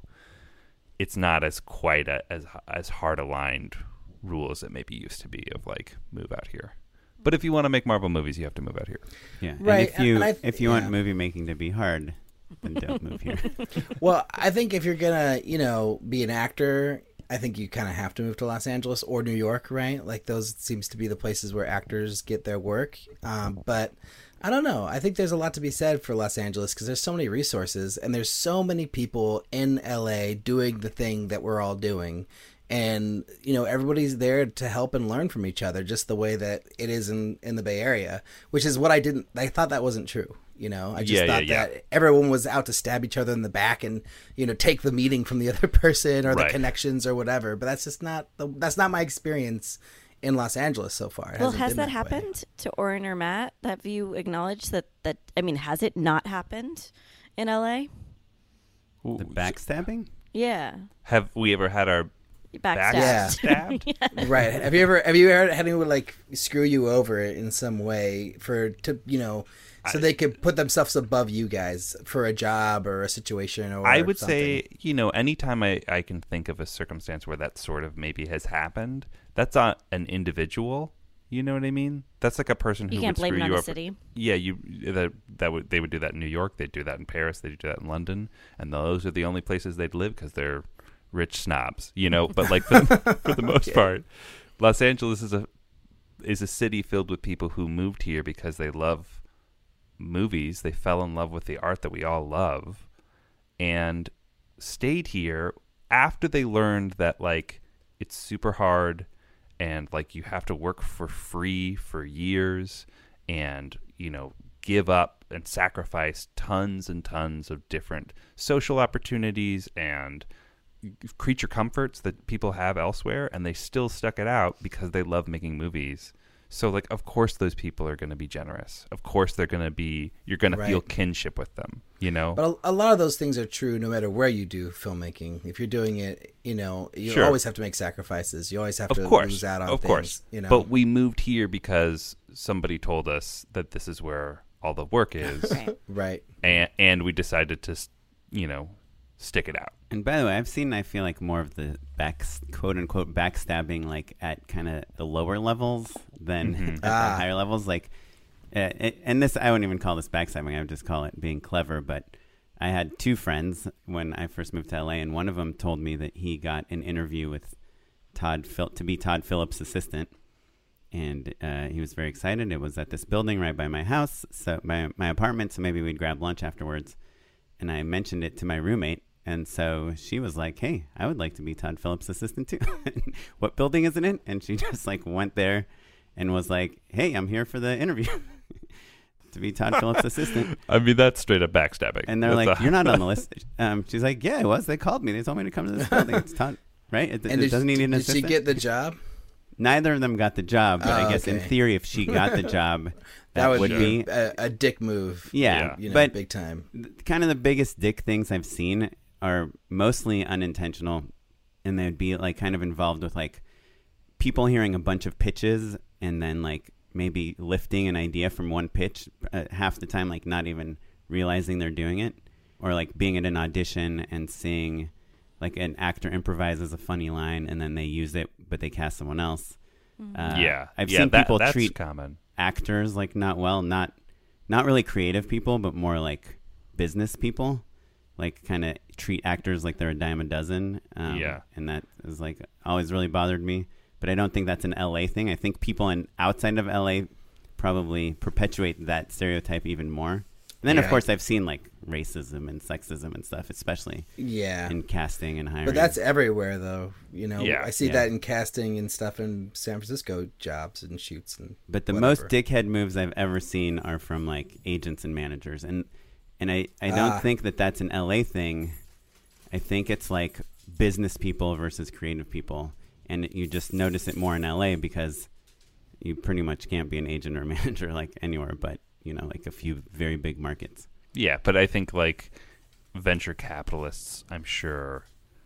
it's not as quite a, as as hard aligned rule as it maybe used to be of like move out here. But if you want to make Marvel movies, you have to move out here. Yeah. Right, And if you and I- if you yeah. want movie making to be hard, then don't move here. Well, I think if you're gonna, you know, be an actor, I think you kind of have to move to Los Angeles or New York, right? Like those seems to be the places where actors get their work. Um, but I don't know. I think there's a lot to be said for Los Angeles because there's so many resources and there's so many people in L A doing the thing that we're all doing. And, you know, everybody's there to help and learn from each other just the way that it is in, in the Bay Area, which is what I didn't, I thought that wasn't true. You know, I just Yeah, yeah, thought yeah. that everyone was out to stab each other in the back and, you know, take the meeting from the other person or Right. the connections or whatever. But that's just not, the, that's not my experience in Los Angeles so far. It Well, hasn't has been that, way. happened to Oren or Matt? Have you acknowledged that, that, I mean, has it not happened in L A? The backstabbing? Yeah. Have we ever had our back Backstab. stabbed? Right. Have you ever have you ever had anyone like screw you over in some way for to you know so I, they could put themselves above you guys for a job or a situation or I would something? say, you know, anytime I, I can think of a circumstance where that sort of maybe has happened, that's not an individual. You know what I mean? That's like a person who You can't would blame screw it on you the over. city. Yeah, you that that would they would do that in New York. They'd do that in Paris. They'd do that in London, and those are the only places they'd live because they're rich snobs. You know, but like for, for the most part, Los Angeles is a is a city filled with people who moved here because they love movies. They fell in love with the art that we all love, and stayed here after they learned that like it's super hard. And like you have to work for free for years and, you know, give up and sacrifice tons and tons of different social opportunities and creature comforts that people have elsewhere. And they still stuck it out because they love making movies. So like, of course, those people are going to be generous. Of course, they're going to be you're going to feel Right. kinship with them, you know. But a, a lot of those things are true no matter where you do filmmaking. If you're doing it, you know, you Sure. always have to make sacrifices. You always have Of to course, lose out on of things. course. You know, But we moved here because somebody told us that this is where all the work is, Right. right. and and we decided to, you know, stick it out. And by the way, I've seen, I feel like, more of the back, quote unquote, backstabbing, like at kind of the lower levels than Mhm. at the Ah. higher levels. Like, uh, it, and this, I wouldn't even call this backstabbing. I would just call it being clever. But I had two friends when I first moved to L A, and one of them told me that he got an interview with Todd Phil- to be Todd Phillips' assistant. And uh, he was very excited. It was at this building right by my house, so my my apartment. So maybe we'd grab lunch afterwards. And I mentioned it to my roommate, and so she was like, "Hey, I would like to be Todd Phillips' assistant too." What building is it in? And she just like went there, and was like, "Hey, I'm here for the interview to be Todd Phillips' assistant." I mean, that's straight up backstabbing. And they're That's like, a- "You're not on the list." Um, she's like, "Yeah, I was. They called me. They told me to come to this building. It's Todd, right? It, And it did, doesn't need an did she assistant." get the job? Neither of them got the job, but Oh, I guess in okay. theory, if she got the job, that, That would, would be be a, a dick move. yeah. You know, but big time. th- kind of the biggest dick things I've seen are mostly unintentional, and they'd be like kind of involved with like people hearing a bunch of pitches and then like maybe lifting an idea from one pitch uh, half the time, like not even realizing they're doing it, or like being at an audition and seeing like an actor improvises a funny line and then they use it, but they cast someone else. Uh, yeah, I've yeah, seen that- people that's treat common. actors like not well, not not really creative people, but more like business people, like kind of treat actors like they're a dime a dozen. Um, Yeah. and that is like always really bothered me. But I don't think that's an L A thing. I think people in outside of L A probably perpetuate that stereotype even more. And then, of Yeah. course, I've seen like racism and sexism and stuff, especially Yeah. in casting and hiring. But that's everywhere, though. You know, Yeah. I see Yeah. that in casting and stuff in San Francisco jobs and shoots and. But the whatever. most dickhead moves I've ever seen are from like agents and managers, and and I, I don't Ah. think that that's an L A thing. I think it's like business people versus creative people, and you just notice it more in L A because you pretty much can't be an agent or manager like anywhere, but you know, like a few very big markets. Yeah, but I think like venture capitalists, I'm sure,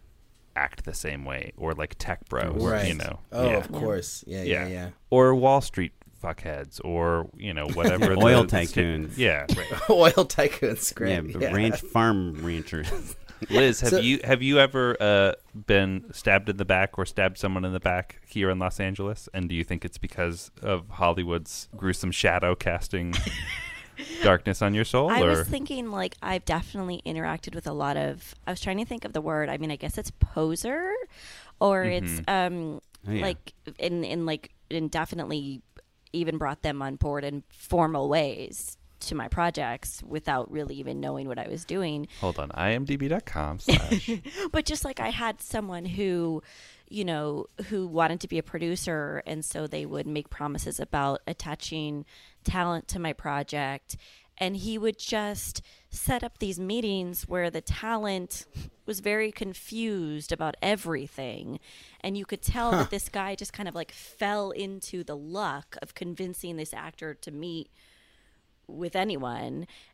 act the same way, or like tech bros, Right. you know. Oh, yeah. of course. Yeah, yeah, yeah. Or Wall Street fuckheads, or you know whatever. the- Oil the sta- tycoons. Yeah, right. Oil tycoons, great. Yeah, but ranch farm ranchers. Liz, have So- you have you ever uh, been stabbed in the back or stabbed someone in the back here in Los Angeles? And do you think it's because of Hollywood's gruesome shadow casting darkness on your soul? I or? was thinking like I've definitely interacted with a lot of. I was trying to think of the word. I mean, I guess it's poser, or it's um Oh, yeah. like in in like and definitely even brought them on board in formal ways to my projects without really even knowing what I was doing. Hold on, I M D B dot com slash. But just like I had someone who, you know, who wanted to be a producer, and so they would make promises about attaching talent to my project, and he would just set up these meetings where the talent was very confused about everything, and you could tell that this guy just kind of like fell into the luck of convincing this actor to meet with anyone.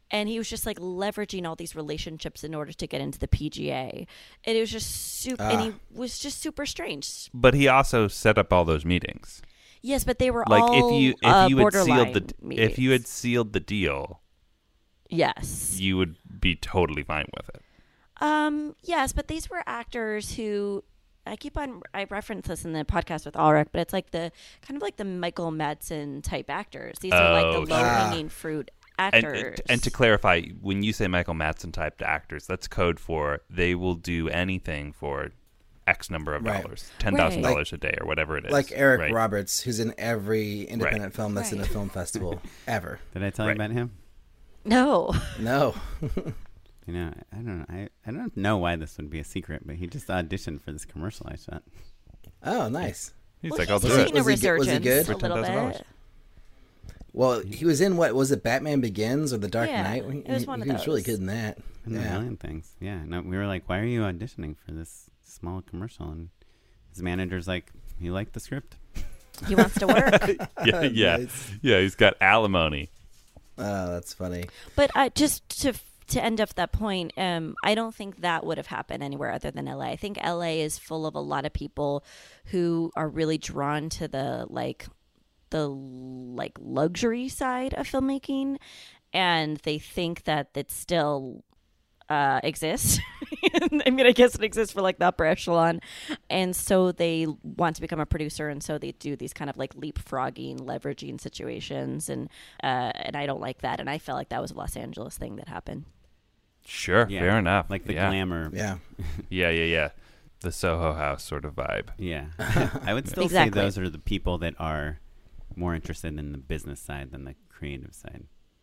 And he was just like leveraging all these relationships in order to get into the P G A. And it was just super, Ah. and he was just super strange. But he also set up all those meetings. Yes, but they were Like all if you if uh, you had sealed borderline the meetings. if you had sealed the deal, yes, you would be totally fine with it. um, yes, but these were actors who. I keep on. I reference this in the podcast with Ulrich, but it's like the kind of like the Michael Madsen type actors. These are like Oh, the low hanging fruit And, actors. and to clarify, when you say Michael Madsen type actors, that's code for they will do anything for X number of Right. dollars, ten thousand Right. dollars a day or whatever it is. Like Eric right? Roberts, who's in every independent film that's in a Right. film festival ever. Did I tell Right. you about him? no, No. You know, I don't know. I, I don't know why this would be a secret, but he just auditioned for this commercial I shot. Oh, nice. He's well, like, he's I'll do Was it. seeing a Was he good- was he resurgence good? For a little ten thousand dollars. bit. Well, he was in what was it? Batman Begins or The Dark Yeah, Knight? it was he, one of he was really those. good in that. And a Yeah. million things. Yeah. No, we were like, why are you auditioning for this small commercial? And his manager's like, he liked the script. He wants to work. Yeah, yeah, Nice. yeah. He's got alimony. Oh, that's funny. But uh, just to to end up that point, um, I don't think that would have happened anywhere other than L A. I think L A is full of a lot of people who are really drawn to the like the like luxury side of filmmaking, and they think that it still uh, exists. I mean, I guess it exists for like the upper echelon, and so they want to become a producer, and so they do these kind of like leapfrogging, leveraging situations, and uh, and I don't like that, and I felt like that was a Los Angeles thing that happened. Sure, Yeah. fair enough. Like the yeah. glamour. Yeah. Yeah, yeah, yeah. The Soho House sort of vibe. Yeah. I would still Exactly. say those are the people that are more interested in the business side than the creative side.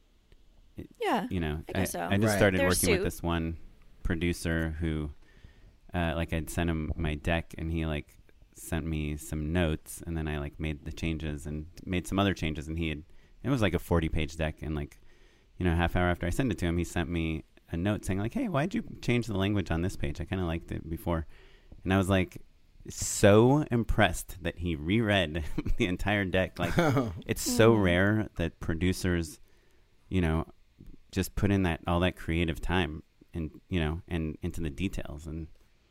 Yeah, You know, I guess so. I just Right. started They're working with soup. this one producer who, uh, like, I'd sent him my deck, and he like sent me some notes, and then I like made the changes and made some other changes, and he had it was like a forty-page deck, and like, you know, a half hour after I sent it to him, he sent me a note saying like, "Hey, why'd you change the language on this page? I kind of liked it before," and I was like, so impressed that he reread the entire deck. Like, it's so rare that producers, you know, just put in that all that creative time and you know and into the details, and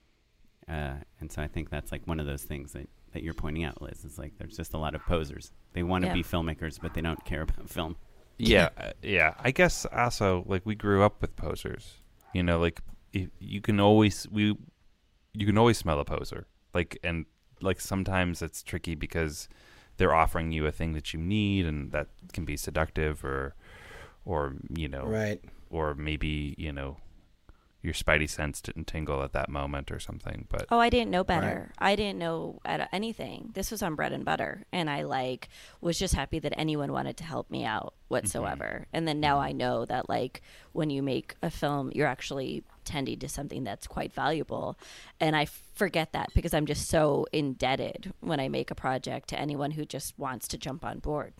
uh, and so I think that's like one of those things that, that you're pointing out, Liz. Is like there's just a lot of posers. They want to Yeah. be filmmakers, but they don't care about film. Yeah, uh, yeah. I guess also like we grew up with posers. You know, like if you can always we you can always smell a poser. Like and like sometimes it's tricky because they're offering you a thing that you need, and that can be seductive, or or you know, Right. or maybe you know your spidey sense didn't tingle at that moment or something. But Oh, I didn't know better. I didn't know at anything. This was on bread and butter, and I like was just happy that anyone wanted to help me out whatsoever. And then now I know that like when you make a film, you're actually tending to something that's quite valuable, and I forget that because I'm just so indebted when I make a project to anyone who just wants to jump on board.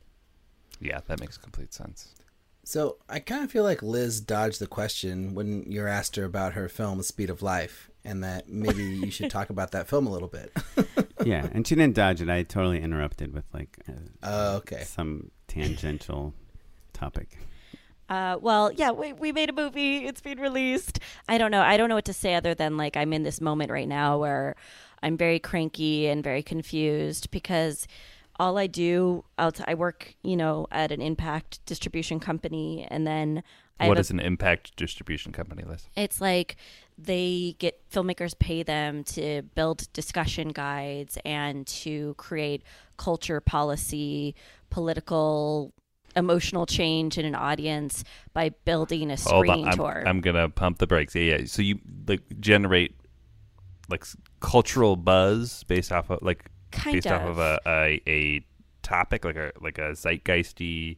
yeah, that makes complete sense. So I kind of feel like Liz dodged the question when you asked her about her film Speed of Life, and that maybe you should talk about that film a little bit. Yeah, and she didn't dodge it. I totally interrupted with like uh, Oh, okay. some tangential topic. Uh, well, yeah, we, we made a movie. It's being released. I don't know. I don't know what to say other than like I'm in this moment right now where I'm very cranky and very confused because all I do, I'll t- I work, you know, at an impact distribution company, and then I What have is an impact distribution company, Liz? a, it's like they get filmmakers pay them to build discussion guides and to create culture, policy, political, emotional change in an audience by building a Hold on, screening I'm, tour. I'm gonna pump the brakes. Yeah, yeah. So you like generate like s- cultural buzz based off of like Kind based off of. of a, a a topic, like a like a zeitgeisty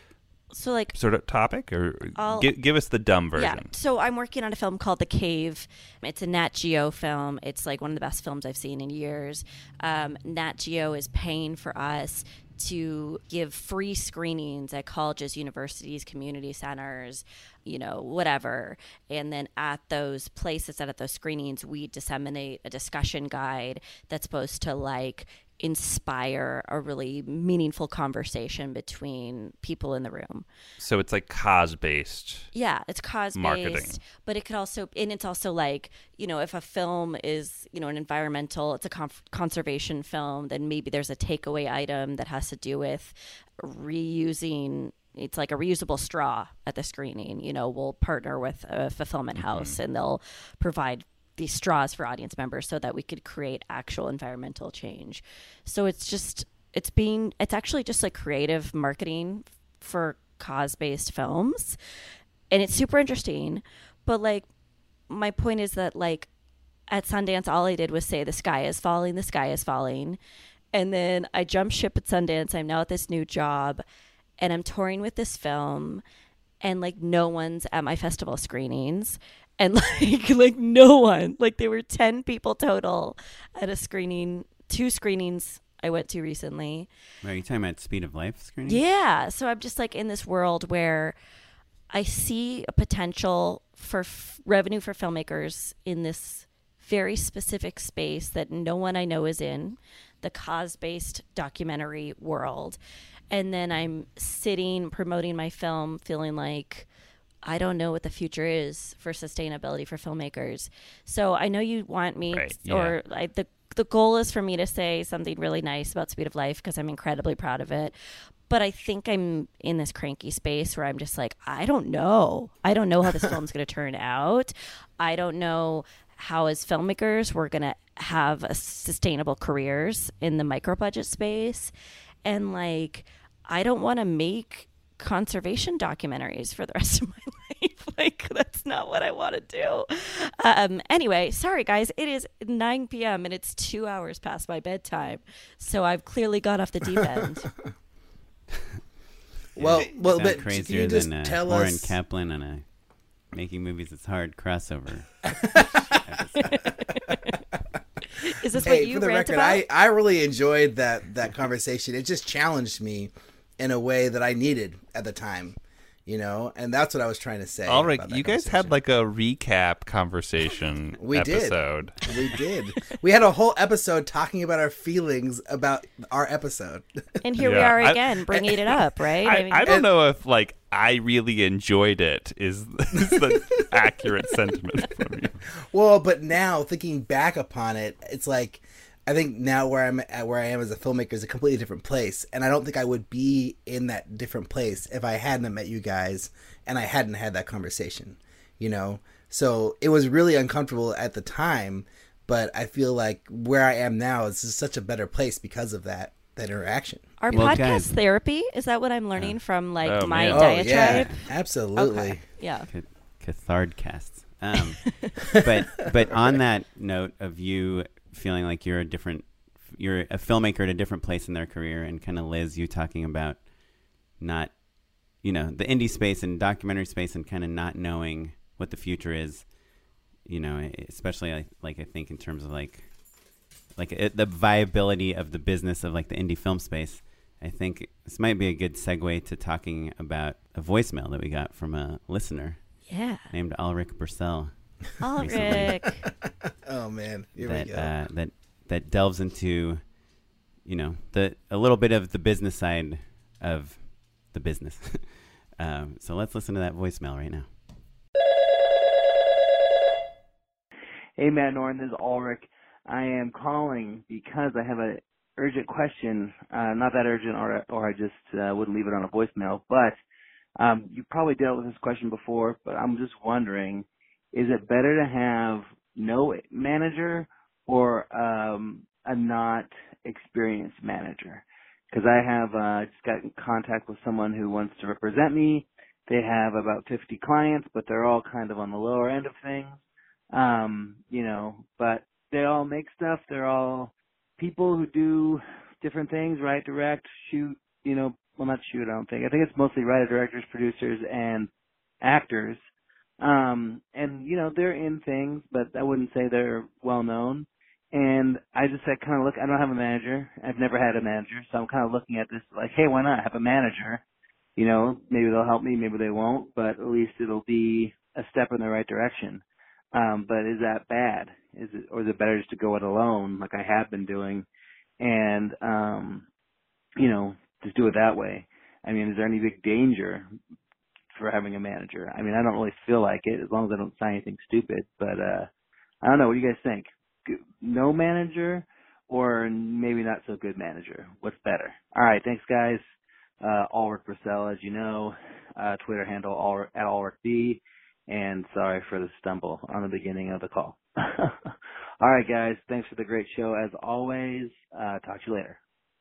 So like sort of topic, or I'll- gi- give us the dumb yeah, version. so I'm working on a film called The Cave. It's a Nat Geo film. It's like one of the best films I've seen in years. Um, Nat Geo is paying for us to give free screenings at colleges, universities, community centers, you know, whatever. And then at those places, and at those screenings, we disseminate a discussion guide that's supposed to like inspire a really meaningful conversation between people in the room. So it's like cause-based. Yeah, it's cause-based, marketing. But it could also, and it's also like, you know, if a film is, you know, an environmental, it's a conf- conservation film, then maybe there's a takeaway item that has to do with reusing. It's like a reusable straw at the screening. You know, we'll partner with a fulfillment house mm-hmm. and they'll provide these straws for audience members so that we could create actual environmental change. So it's just, it's being, it's actually just like creative marketing for cause-based films. And it's super interesting. But like, my point is that like at Sundance, all I did was say, the sky is falling, the sky is falling. And then I jumped ship at Sundance. I'm now at this new job and I'm touring with this film and like no one's at my festival screenings. And like, like no one, like there were ten people total at a screening, two screenings I went to recently. Are you talking about Speed of Life screenings? Yeah. So I'm just like in this world where I see a potential for f- revenue for filmmakers in this very specific space that no one I know is in, the cause-based documentary world. And then I'm sitting, promoting my film, feeling like, I don't know what the future is for sustainability for filmmakers. So I know you want me, right, t- or I, the the goal is for me to say something really nice about Speed of Life because I'm incredibly proud of it. But I think I'm in this cranky space where I'm just like, I don't know. I don't know how this film's going to turn out. I don't know how as filmmakers we're going to have a sustainable careers in the micro budget space. And like, I don't want to make conservation documentaries for the rest of my life. Like, that's not what I want to do. Um, anyway, sorry guys, it is nine p.m. and it's two hours past my bedtime. So I've clearly got off the deep end. well, well, but crazier you just than uh, tell Warren us... Kaplan and a Making Movies It's Hard crossover. Is this hey, what you for the rant record, about? I, I really enjoyed that that conversation. It just challenged me in a way that I needed at the time, you know, and that's what I was trying to say. All right, you guys had like a recap conversation we episode. Did. We did. We had a whole episode talking about our feelings about our episode. And here yeah, we are I, again, bringing it up, right? I, I, mean, I don't and, know if like I really enjoyed it is, is the accurate sentiment from you. Well, but now thinking back upon it, it's like, I think now where I'm at, where I am as a filmmaker is a completely different place, and I don't think I would be in that different place if I hadn't met you guys and I hadn't had that conversation, you know. So it was really uncomfortable at the time, but I feel like where I am now is just such a better place because of that that interaction. Our well, podcast guys, therapy, is that what I'm learning from like oh, my man. diatribe? Oh, yeah, absolutely. Okay. Yeah. Cathardcasts. Um, but but on that note of you feeling like you're a different, you're a filmmaker at a different place in their career, and kind of Liz, you talking about not, you know, the indie space and documentary space and kind of not knowing what the future is, you know, especially like, like I think in terms of like, like it, the viability of the business of like the indie film space. I think this might be a good segue to talking about a voicemail that we got from a listener. Yeah. Named Ulrich Bursell. Ulrich. Oh man, here that, we go. Uh, that that delves into, you know, the a little bit of the business side of the business. um, so let's listen to that voicemail right now. Hey Matt Norton, this is Ulrich. I am calling because I have an urgent question. Uh, not that urgent, or or I just uh, wouldn't leave it on a voicemail. But um, you probably dealt with this question before. But I'm just wondering, is it better to have no manager or um, a not experienced manager? Because I have uh, just got in contact with someone who wants to represent me. They have about fifty clients, but they're all kind of on the lower end of things. Um, you know, but they all make stuff. They're all people who do different things, write, direct, shoot, you know, well, not shoot, I don't think. I think it's mostly writer, directors, producers, and actors. Um, and, you know, they're in things, but I wouldn't say they're well known. And I just I kind of look, I don't have a manager. I've never had a manager. So I'm kind of looking at this like, hey, why not have a manager? You know, maybe they'll help me, maybe they won't, but at least it'll be a step in the right direction. Um, but is that bad? Is it, or is it better just to go it alone like I have been doing? and um, you know, just do it that way. I mean, is there any big danger for having a manager? I mean, I don't really feel like it as long as I don't sign anything stupid. But uh, I don't know. What do you guys think? No manager or maybe not so good manager? What's better? All right. Thanks, guys. Uh, Ulrich Bursell, as you know, uh, Twitter handle Ulrich, at Ulrich B. And sorry for the stumble on the beginning of the call. All right, guys. Thanks for the great show as always. Uh, talk to you later.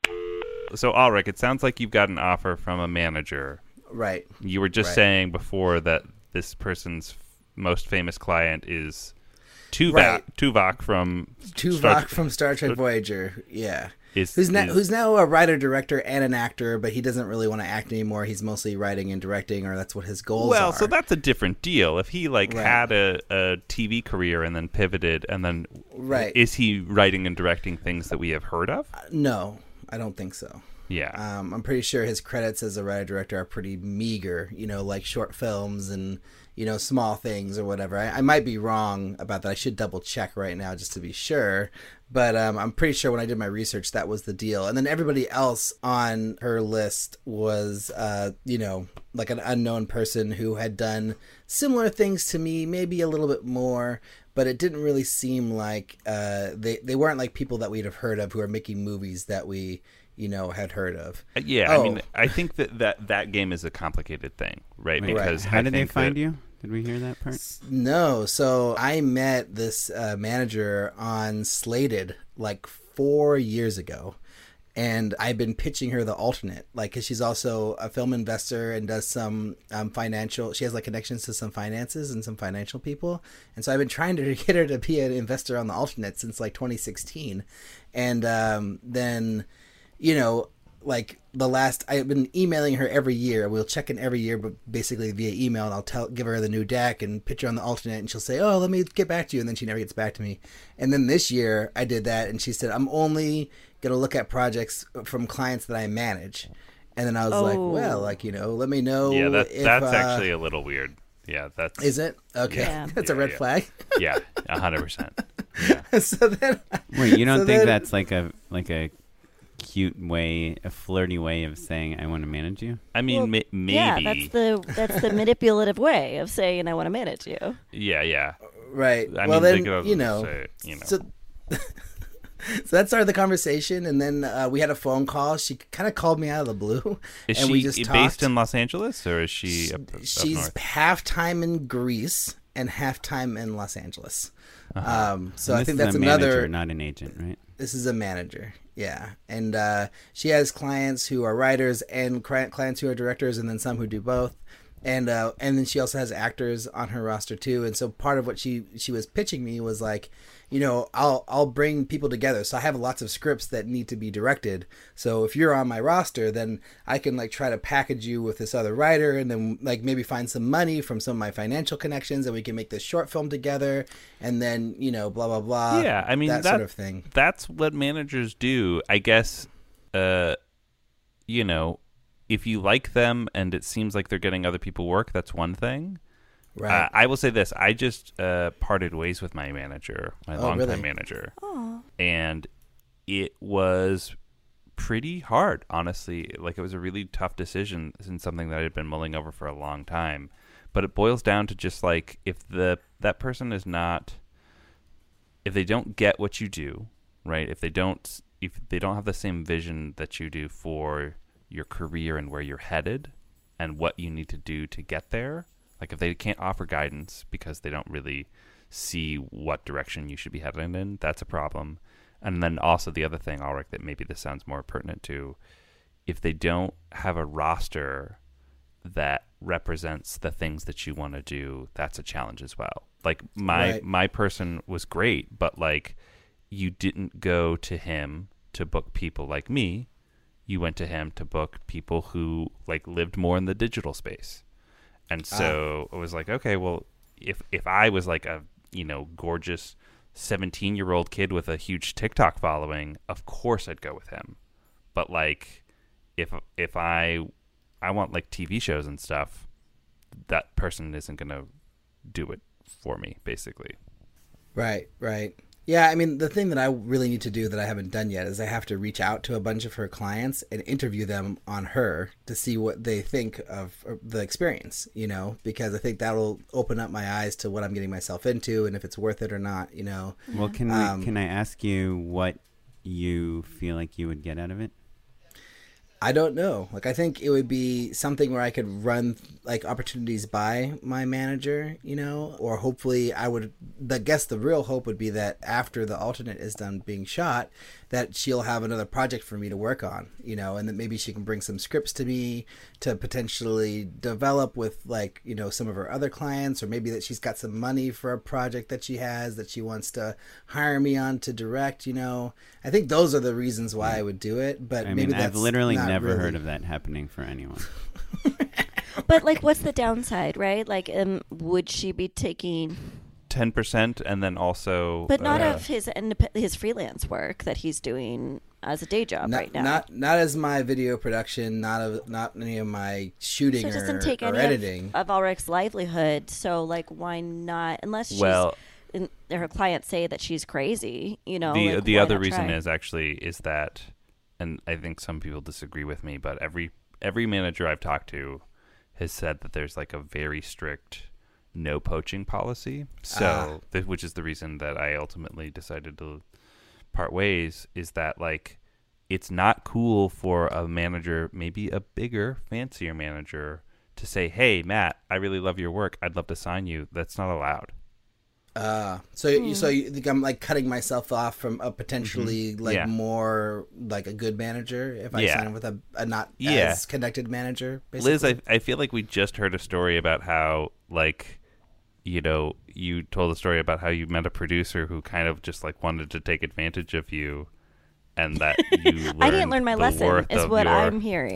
So, Ulrich, it sounds like you've got an offer from a manager. Right. You were just right. saying before that this person's most famous client is Tuvok, right. Tuvok from Tuvok Star- from Star Trek Voyager. Yeah. Is, who's now is, who's now a writer, director, and an actor, but he doesn't really want to act anymore. He's mostly writing and directing, or that's what his goals well, are. Well, so that's a different deal. If he like right. had a, a T V career and then pivoted, and then right. is he writing and directing things that we have heard of? Uh, no, I don't think so. Yeah. Um, I'm pretty sure his credits as a writer director are pretty meager, you know, like short films and, you know, small things or whatever. I, I might be wrong about that. I should double check right now just to be sure. But um, I'm pretty sure when I did my research, that was the deal. And then everybody else on her list was, uh, you know, like an unknown person who had done similar things to me, maybe a little bit more. But it didn't really seem like uh, they, they weren't like people that we'd have heard of who are making movies that we, you know, had heard of. Uh, yeah, oh. I mean, I think that, that that game is a complicated thing, right? Wait, because how I did they think find that, you? Did we hear that part? No. So I met this uh, manager on Slated like four years ago. And I've been pitching her the alternate, like, because she's also a film investor and does some um, financial, she has like connections to some finances and some financial people. And so I've been trying to get her to be an investor on the alternate since like twenty sixteen. And um, then, you know, like the last, I've been emailing her every year. We'll check in every year, but basically via email, and I'll tell, give her the new deck and pitch her on the alternate, and she'll say, oh, let me get back to you. And then she never gets back to me. And then this year I did that, and she said, I'm only going to look at projects from clients that I manage. And then I was Oh. like, well, like, you know, let me know. Yeah, that, if, that's uh, actually a little weird. Yeah, that's... Is it? Okay. Yeah. That's Yeah, a red yeah. flag. Yeah, one hundred percent. Yeah. So then... Wait, you don't so think then- that's like a like a cute way, a flirty way of saying I want to manage you? I mean, Well, ma- maybe... Yeah, that's the that's the manipulative way of saying I want to manage you. Yeah, yeah. Right. I well, mean, they then, could also you know... say, you know. So... So that started the conversation, and then uh, we had a phone call. She kind of called me out of the blue, Is and she we just based talked. in Los Angeles, or is she up, up She's north? half time in Greece and half time in Los Angeles. Uh-huh. Um, so And I this think is that's a manager, another. not an agent, right? This is a manager, yeah, and uh, she has clients who are writers and cli- clients who are directors, and then some who do both. And uh, and then she also has actors on her roster too. And so part of what she she was pitching me was like, you know, I'll I'll bring people together. So I have lots of scripts that need to be directed. So if you're on my roster, then I can like try to package you with this other writer, and then like maybe find some money from some of my financial connections, and we can make this short film together. And then, you know, blah blah blah. Yeah, I mean that, that sort of thing. That's what managers do, I guess. Uh, you know, if you like them and it seems like they're getting other people work, that's one thing. Right. Uh, I will say this: I just uh, parted ways with my manager, my Oh, longtime really? manager, Oh, and it was pretty hard, honestly. Like, it was a really tough decision and something that I had been mulling over for a long time. But it boils down to just like, if the that person is not, if they don't get what you do, right? If they don't, if they don't have the same vision that you do for your career and where you're headed and what you need to do to get there, like if they can't offer guidance because they don't really see what direction you should be heading in, that's a problem. And then also the other thing, Ulrich, that maybe this sounds more pertinent to, if they don't have a roster that represents the things that you want to do, that's a challenge as well. Like my Right. my person was great, but like you didn't go to him to book people like me. You went to him to book people who like lived more in the digital space. And so it was like, okay, well, if if I was like a, you know, gorgeous seventeen-year-old kid with a huge TikTok following, of course I'd go with him. But like if if I I want like T V shows and stuff, that person isn't going to do it for me, basically. Right, right. Yeah, I mean, the thing that I really need to do that I haven't done yet is I have to reach out to a bunch of her clients and interview them on her to see what they think of the experience, you know, because I think that'll open up my eyes to what I'm getting myself into and if it's worth it or not, you know. Well, can Um, we, can I ask you what you feel like you would get out of it? I don't know. Like, I think it would be something where I could run like opportunities by my manager, you know, or hopefully I would, I guess the real hope would be that after the alternate is done being shot, that she'll have another project for me to work on, you know, and that maybe she can bring some scripts to me to potentially develop with like, you know, some of her other clients, or maybe that she's got some money for a project that she has that she wants to hire me on to direct, you know. I think those are the reasons why I would do it, but I maybe mean, that's I've literally not never really... heard of that happening for anyone. But like, what's the downside, right? Like, um, would she be taking ten percent and then also... But not uh, of his indep- his freelance work that he's doing as a day job not, right now. Not not as my video production, not of not any of my shooting So it doesn't or, take or any editing. of, of Ulrich's livelihood. So like, why not? Unless she's, Well- in, her clients say that she's crazy, you know. the like, the why other not reason try? is actually is that, and I think some people disagree with me, but every every manager I've talked to has said that there's like a very strict no poaching policy. So, Ah. th- which is the reason that I ultimately decided to part ways, is that like it's not cool for a manager, maybe a bigger, fancier manager, to say, "Hey, Matt, I really love your work. I'd love to sign you." That's not allowed. Uh, so you so you think I'm like cutting myself off from a potentially like Yeah. more like a good manager if I Yeah. sign with a, a not Yeah. as connected manager? Basically? Liz, I, I feel like we just heard a story about how, like, you know, you told a story about how you met a producer who kind of just, like, wanted to take advantage of you, and that you learned I didn't learn my the lesson, worth is of what your... I'm hearing.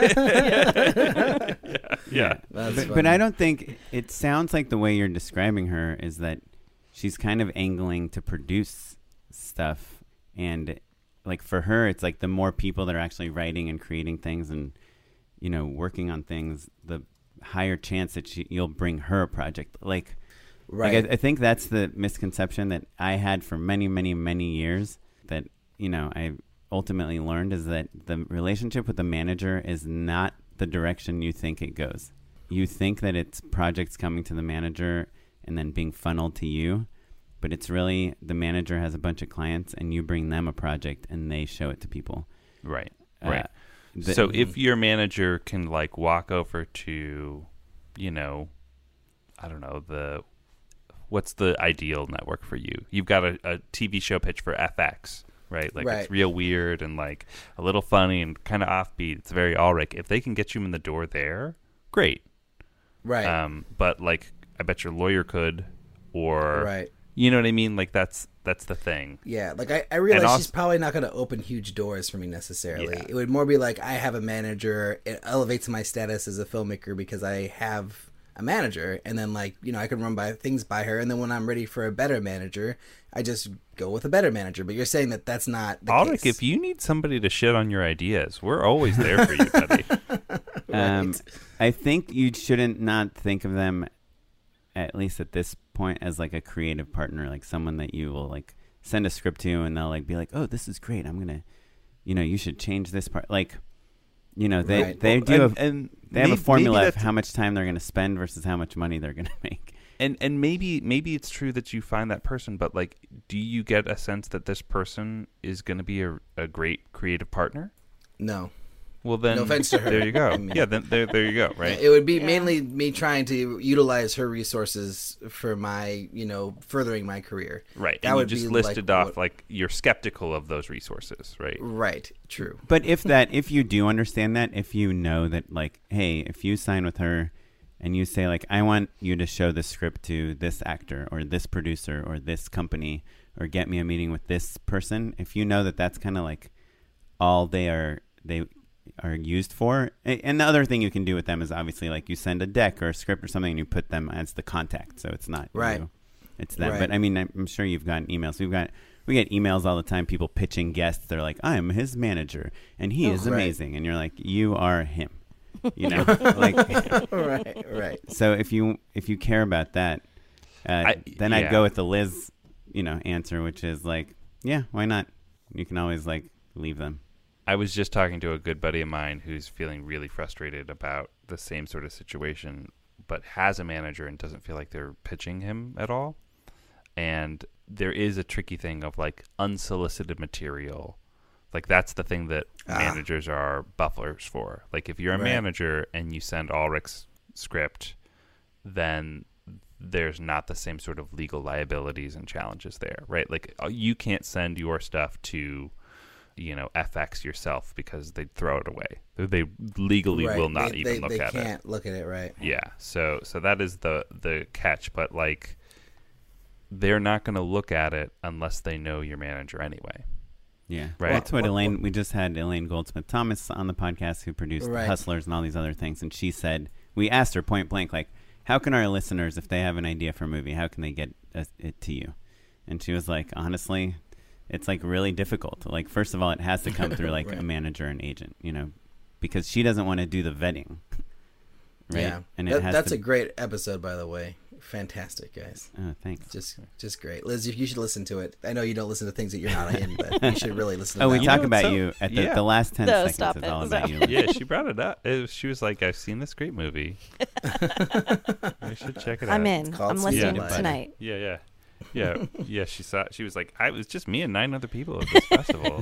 yeah. yeah. That's But, funny. but I don't think it sounds like the way you're describing her is that she's kind of angling to produce stuff, and like for her, it's like the more people that are actually writing and creating things and, you know, working on things, the higher chance that she, you'll bring her a project. Like, right. like I, I think that's the misconception that I had for many, many, many years that, you know, I ultimately learned is that the relationship with the manager is not the direction you think it goes. You think that it's projects coming to the manager and then being funneled to you, but it's really the manager has a bunch of clients and you bring them a project and they show it to people. Right. Uh, Right. the- So if your manager can, like, walk over to, you know, I don't know, the what's the ideal network for you? You've got a, a T V show pitch for F X, right? Like, Right. it's real weird and, like, a little funny and kind of offbeat. It's very Ulrich. If they can get you in the door there, great. right. Um, but, like, I bet your lawyer could, or, right. you know what I mean? Like, that's that's the thing. Yeah, like I, I realize also- she's probably not going to open huge doors for me necessarily. Yeah. It would more be like I have a manager. It elevates my status as a filmmaker because I have a manager, and then like you know I can run by things by her, and then when I'm ready for a better manager, I just go with a better manager. But you're saying that that's not the Ulrich, case. if you need somebody to shit on your ideas, we're always there for you, buddy. Um, Right. I think you shouldn't not think of them, at least at this point, as like a creative partner, like someone that you will like send a script to and they'll like be like, oh, this is great. I'm going to, you know, you should change this part. Like, you know, they, Right. they Well, do and- have, and they have may- a formula maybe of that's- how much time they're going to spend versus how much money they're going to make. And and maybe maybe it's true that you find that person, but like, do you get a sense that this person is going to be a, a great creative partner? no. Well, then, No offense to her. there you go. I mean- yeah, then there there you go. Right. It would be Yeah. mainly me trying to utilize her resources for my, you know, furthering my career. Right. That and would you just be listed like off what- like you're skeptical of those resources, right? Right. True. But if that, if you do understand that, if you know that, like, hey, if you sign with her and you say, like, I want you to show this script to this actor or this producer or this company or get me a meeting with this person, if you know that that's kind of like all they are, they are used for. A- And the other thing you can do with them is obviously like you send a deck or a script or something and you put them as the contact. So it's not Right. you, it's them. Right. But I mean, I'm I'm sure you've gotten emails. We've got, we get emails all the time, people pitching guests. They're like, I'm his manager and he Oh, is right. amazing. And you're like, you are him, you know, like, right. Right. so if you, if you care about that, uh, I- then yeah. I'd go with the Liz you know, answer, which is like, yeah, why not? You can always like leave them. I was just talking to a good buddy of mine who's feeling really frustrated about the same sort of situation, but has a manager and doesn't feel like they're pitching him at all. And there is a tricky thing of like unsolicited material. Like that's the thing that ah. managers are buffers for. Like if you're a right. manager and you send Ulrich's script, then there's not the same sort of legal liabilities and challenges there, right? Like you can't send your stuff to, you know, F X yourself because they'd throw it away. They legally right. will not they, even they, look they at it. They can't look at it, right? Yeah. So so that is the the catch. But like, they're not going to look at it unless they know your manager anyway. Yeah. Right. That's what Elaine. We just had Elaine Goldsmith Thomas on the podcast, who produced right. Hustlers and all these other things, and she said, we asked her point blank, like, how can our listeners, if they have an idea for a movie, how can they get a, it to you? And she was like, honestly, it's like really difficult. Like, first of all, it has to come through like right. a manager and agent, you know, because she doesn't want to do the vetting. Right. Yeah. And it that, has that's to... a great episode, by the way. Fantastic, guys. Oh, thanks. Just just great. Liz, you should listen to it. I know you don't listen to things that you're not in, but you should really listen to Oh, that we one. talk You know, about so- you at the, yeah. the last ten No, seconds stop is it. all Stop about you. it. Yeah, she brought it up. It was, she was like, I've seen this great movie. I should check it out. I'm in. called I'm Season listening Live. tonight. Yeah, yeah. Yeah, yeah. She saw. She was like, "I was just me and nine other people at this festival."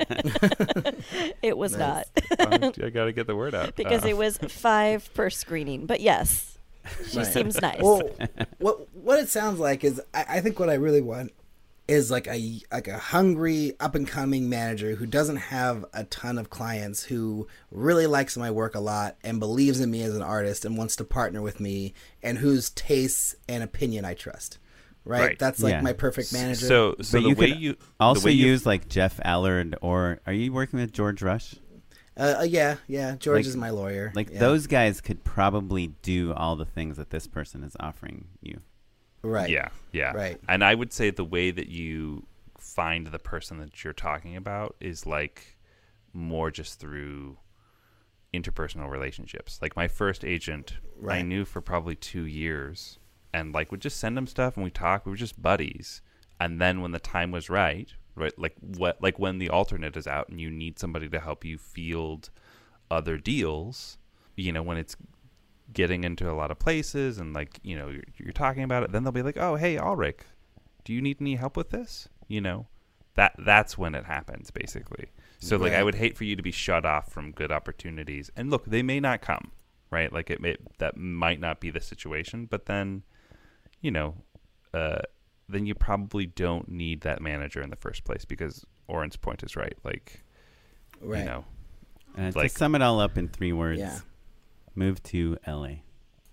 It was Nice. not I got to get the word out because Uh, it was five per screening. But yes, she Right. seems nice. Well, what what it sounds like is I, I think what I really want is like a like a hungry up and coming manager who doesn't have a ton of clients, who really likes my work a lot and believes in me as an artist and wants to partner with me, and whose tastes and opinion I trust. Right, Right. that's like Yeah. my perfect manager. So, so But the you way could you Also the way you, use like Jeff Allard, or are you working with George Rush? uh, uh, yeah, yeah. George Like- is my lawyer. Like yeah. those guys could probably do all the things that this person is offering you. Right. Yeah, yeah. Right. And I would say the way that you find the person that you're talking about is like more just through interpersonal relationships. Like my first agent, I Right. knew for probably two years, and like would just send him stuff and we talk. We were just buddies. And then when the time was right, right, like what, like when the alternate is out and you need somebody to help you field other deals, you know, when it's getting into a lot of places and like, you know, you're, you're talking about it, then they'll be like, oh, hey, Ulrich, do you need any help with this? You know, that that's when it happens, basically. So like, Right. I would hate for you to be shut off from good opportunities. And look, they may not come, right? Like it may, that might not be the situation, but then, you know, uh, then you probably don't need that manager in the first place, because Oren's point is right. Like, Right. you know, Uh, Like- to sum it all up in three words, Yeah. move to L A.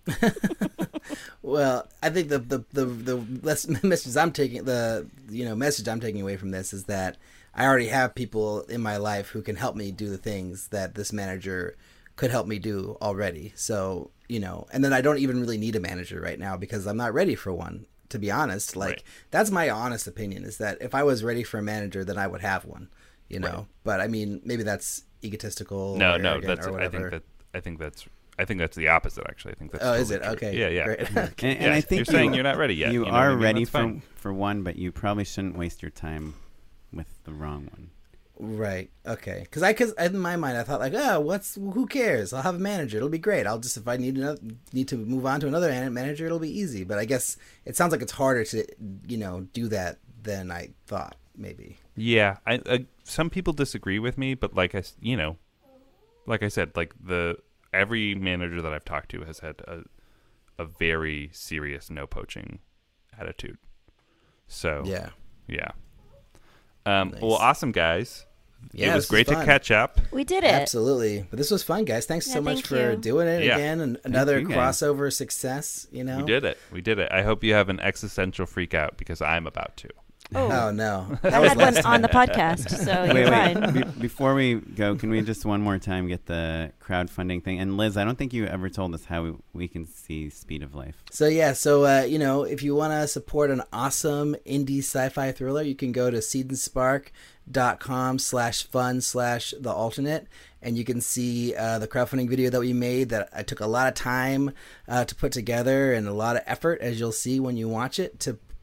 Well, I think the the the the less message I'm taking the you know message I'm taking away from this is that I already have people in my life who can help me do the things that this manager could help me do already. So, you know, and then I don't even really need a manager right now because I'm not ready for one, to be honest. Like Right. that's my honest opinion, is that if I was ready for a manager, then I would have one, you know. Right. But I mean, maybe that's egotistical. no, or no, arrogant that's, or I whatever. think that, I think that's, I think that's the opposite, actually. I think that's Oh, is totally it? true. Okay. Yeah, yeah. Great. And, and Yeah, I think you're saying you, you're not ready yet. You, You know what are I mean? ready That's for fine. for one, but you probably shouldn't waste your time with the wrong one. Right. Okay. Because I, cause in my mind, I thought like, oh, what's who cares? I'll have a manager. It'll be great. I'll just if I need another, need to move on to another man- manager, it'll be easy. But I guess it sounds like it's harder to, you know, do that than I thought. Maybe. Yeah, I, I some people disagree with me, but like I, s- you know, like I said, like the every manager that I've talked to has had a a very serious no poaching attitude. So Yeah. yeah. Um, Nice. Well, awesome guys. Yeah, it was this great was to fun. catch up. We did it. Absolutely. But this was fun, guys. Thanks Yeah, so much thank for you. doing it Yeah. again, and another you, guys. crossover success. You know. We did it. We did it. I hope you have an existential freak out because I'm about to. Oh no. I That was had one last on the time. podcast, so Wait, you're wait. fine. Be- before we go, can we just one more time get the crowdfunding thing? And Liz, I don't think you ever told us how we, we can see Speed of Life. So yeah, so uh, you know, if you want to support an awesome indie sci-fi thriller, you can go to seedandspark.com slash fun slash the alternate, and you can see uh, the crowdfunding video that we made that I took a lot of time uh, to put together and a lot of effort, as you'll see when you watch it, to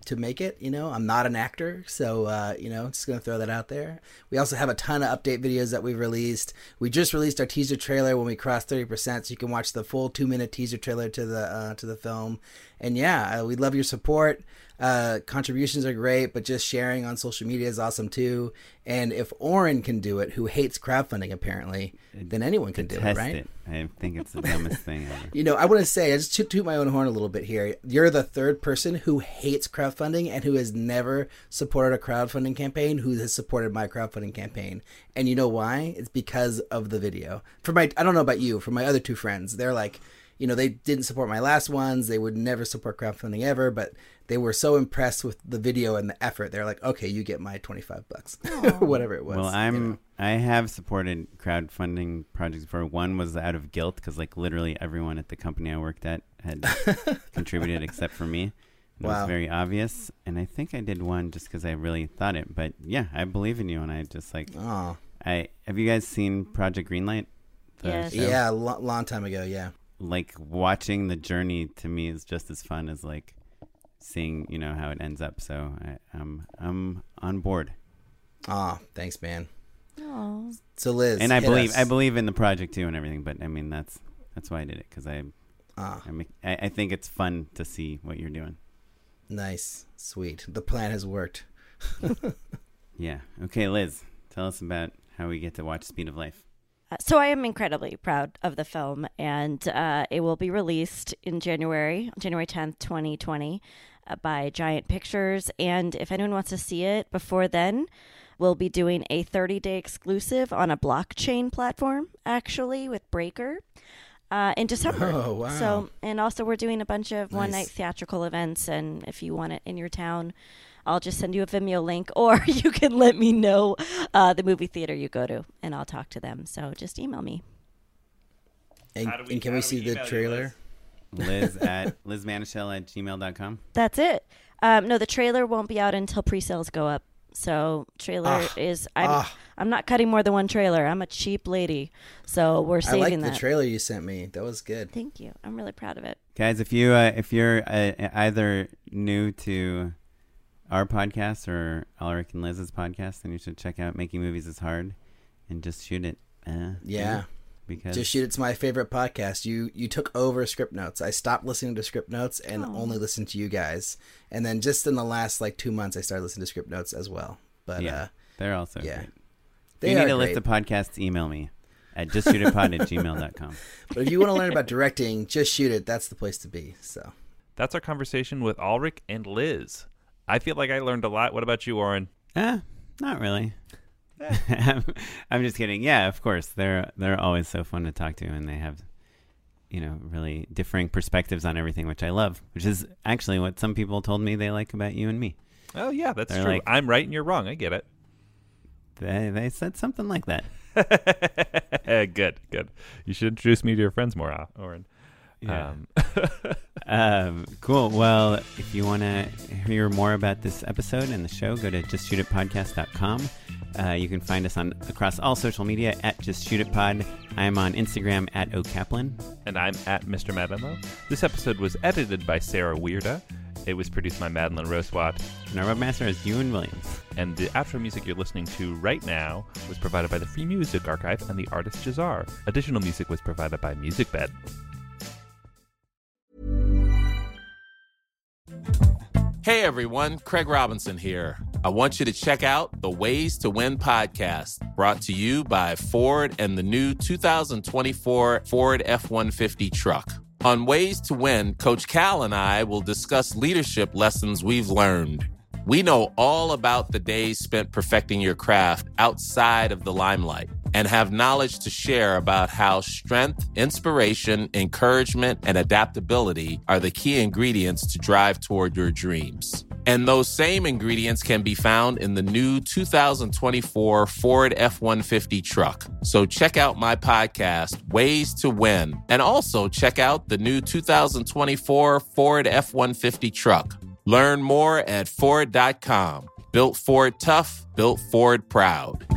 to make it. You know, I'm not an actor, so uh, you know, just gonna throw that out there. We also have a ton of update videos that we've released. We just released our teaser trailer when we crossed thirty percent, so you can watch the full two minute teaser trailer to the uh, to the film. And yeah, uh, we love your support. Uh, contributions are great, but just sharing on social media is awesome too. And if Oren can do it, who hates crowdfunding apparently, then anyone can do it, right? It. I think it's the dumbest thing ever. You know, I want to say, I just toot, toot my own horn a little bit here. You're the third person who hates crowdfunding and who has never supported a crowdfunding campaign who has supported my crowdfunding campaign. And you know why? It's because of the video. For my, I don't know about you, for my other two friends, they're like, you know, they didn't support my last ones. They would never support crowdfunding ever, but they were so impressed with the video and the effort. They're like, okay, you get my twenty-five bucks, whatever it was. Well, I'm, you know? I have supported crowdfunding projects before. One was out of guilt because like literally everyone at the company I worked at had contributed except for me. It wow. was very obvious. And I think I did one just because I really thought it. But yeah, I believe in you. And I just like, oh. I have you guys seen Project Greenlight? Yes. show? Yeah, a lo- long time ago, yeah. Like watching the journey to me is just as fun as like seeing, you know, how it ends up. So I, I'm I'm on board. Oh, thanks, man. Oh. So Liz, and I hit believe us. I believe in the project too and everything. But I mean, that's that's why I did it because I, Ah, I, make, I I think it's fun to see what you're doing. nice, sweet. The plan has worked. Yeah. Okay, Liz, tell us about how we get to watch Speed of Life. Uh, so I am incredibly proud of the film, and uh, it will be released in January, January tenth, twenty twenty, uh, by Giant Pictures. And if anyone wants to see it before then, we'll be doing a thirty-day exclusive on a blockchain platform, actually, with Breaker uh, in December. Oh, wow. So, and also we're doing a bunch of Nice. one-night theatrical events, and if you want it in your town, I'll just send you a Vimeo link, or you can let me know uh, the movie theater you go to, and I'll talk to them. So just email me. And, How do we- and can how we do see we the email you, trailer? Liz at liz manischel at gmail dot com. That's it. Um, no, the trailer won't be out until pre-sales go up. So trailer Ah, is I'm ah. I'm not cutting more than one trailer. I'm a cheap lady, so we're I saving like the that. trailer you sent me. That was good. Thank you. I'm really proud of it. Guys, if you uh, if you're uh, either new to our podcast or Ulrich and Liz's podcast, then you should check out Making Movies is Hard and just shoot it. Uh, Yeah. Because Just Shoot It's my favorite podcast. You you took over Script Notes. I stopped listening to Script Notes and Oh. only listened to you guys. And then just in the last like two months, I started listening to Script Notes as well. But yeah, uh, they're also yeah. great. If they you need are a list great. of podcasts, email me at justshootitpod at gmail dot com. But if you want to learn about directing, Just Shoot It. That's the place to be. So That's our conversation with Ulrich and Liz. I feel like I learned a lot. What about you, Oren? Eh, not really. I'm, I'm just kidding. Yeah, of course. They're they're always so fun to talk to, and they have, you know, really differing perspectives on everything, which I love. Which is actually what some people told me they like about you and me. Oh, yeah, that's They're true. like- I'm right and you're wrong. I get it. They they said something like that. Good, good. You should introduce me to your friends more, uh, Oren. Yeah. Um, Um, cool. Well, if you want to hear more about this episode and the show, go to just shoot it podcast dot com. Uh, you can find us on across all social media at Just Shoot It Pod. I'm on Instagram at OKaplan. and I'm at Mister Madeline. This episode was edited by Sarah Weirda. It was produced by Madeline Rosewat. And our webmaster is Ewan Williams. And the outro music you're listening to right now was provided by the Free Music Archive and the artist Jazar. Additional music was provided by MusicBed. Hey everyone, Craig Robinson here. I want you to check out the Ways to Win podcast, brought to you by Ford and the new two thousand twenty-four Ford F one fifty truck. On Ways to Win, Coach Cal and I will discuss leadership lessons we've learned. We know all about the days spent perfecting your craft outside of the limelight and have knowledge to share about how strength, inspiration, encouragement, and adaptability are the key ingredients to drive toward your dreams. And those same ingredients can be found in the new two thousand twenty-four Ford F one fifty truck. So check out my podcast, Ways to Win, and also check out the new two thousand twenty-four Ford F one fifty truck. Learn more at Ford dot com. Built Ford tough, built Ford proud.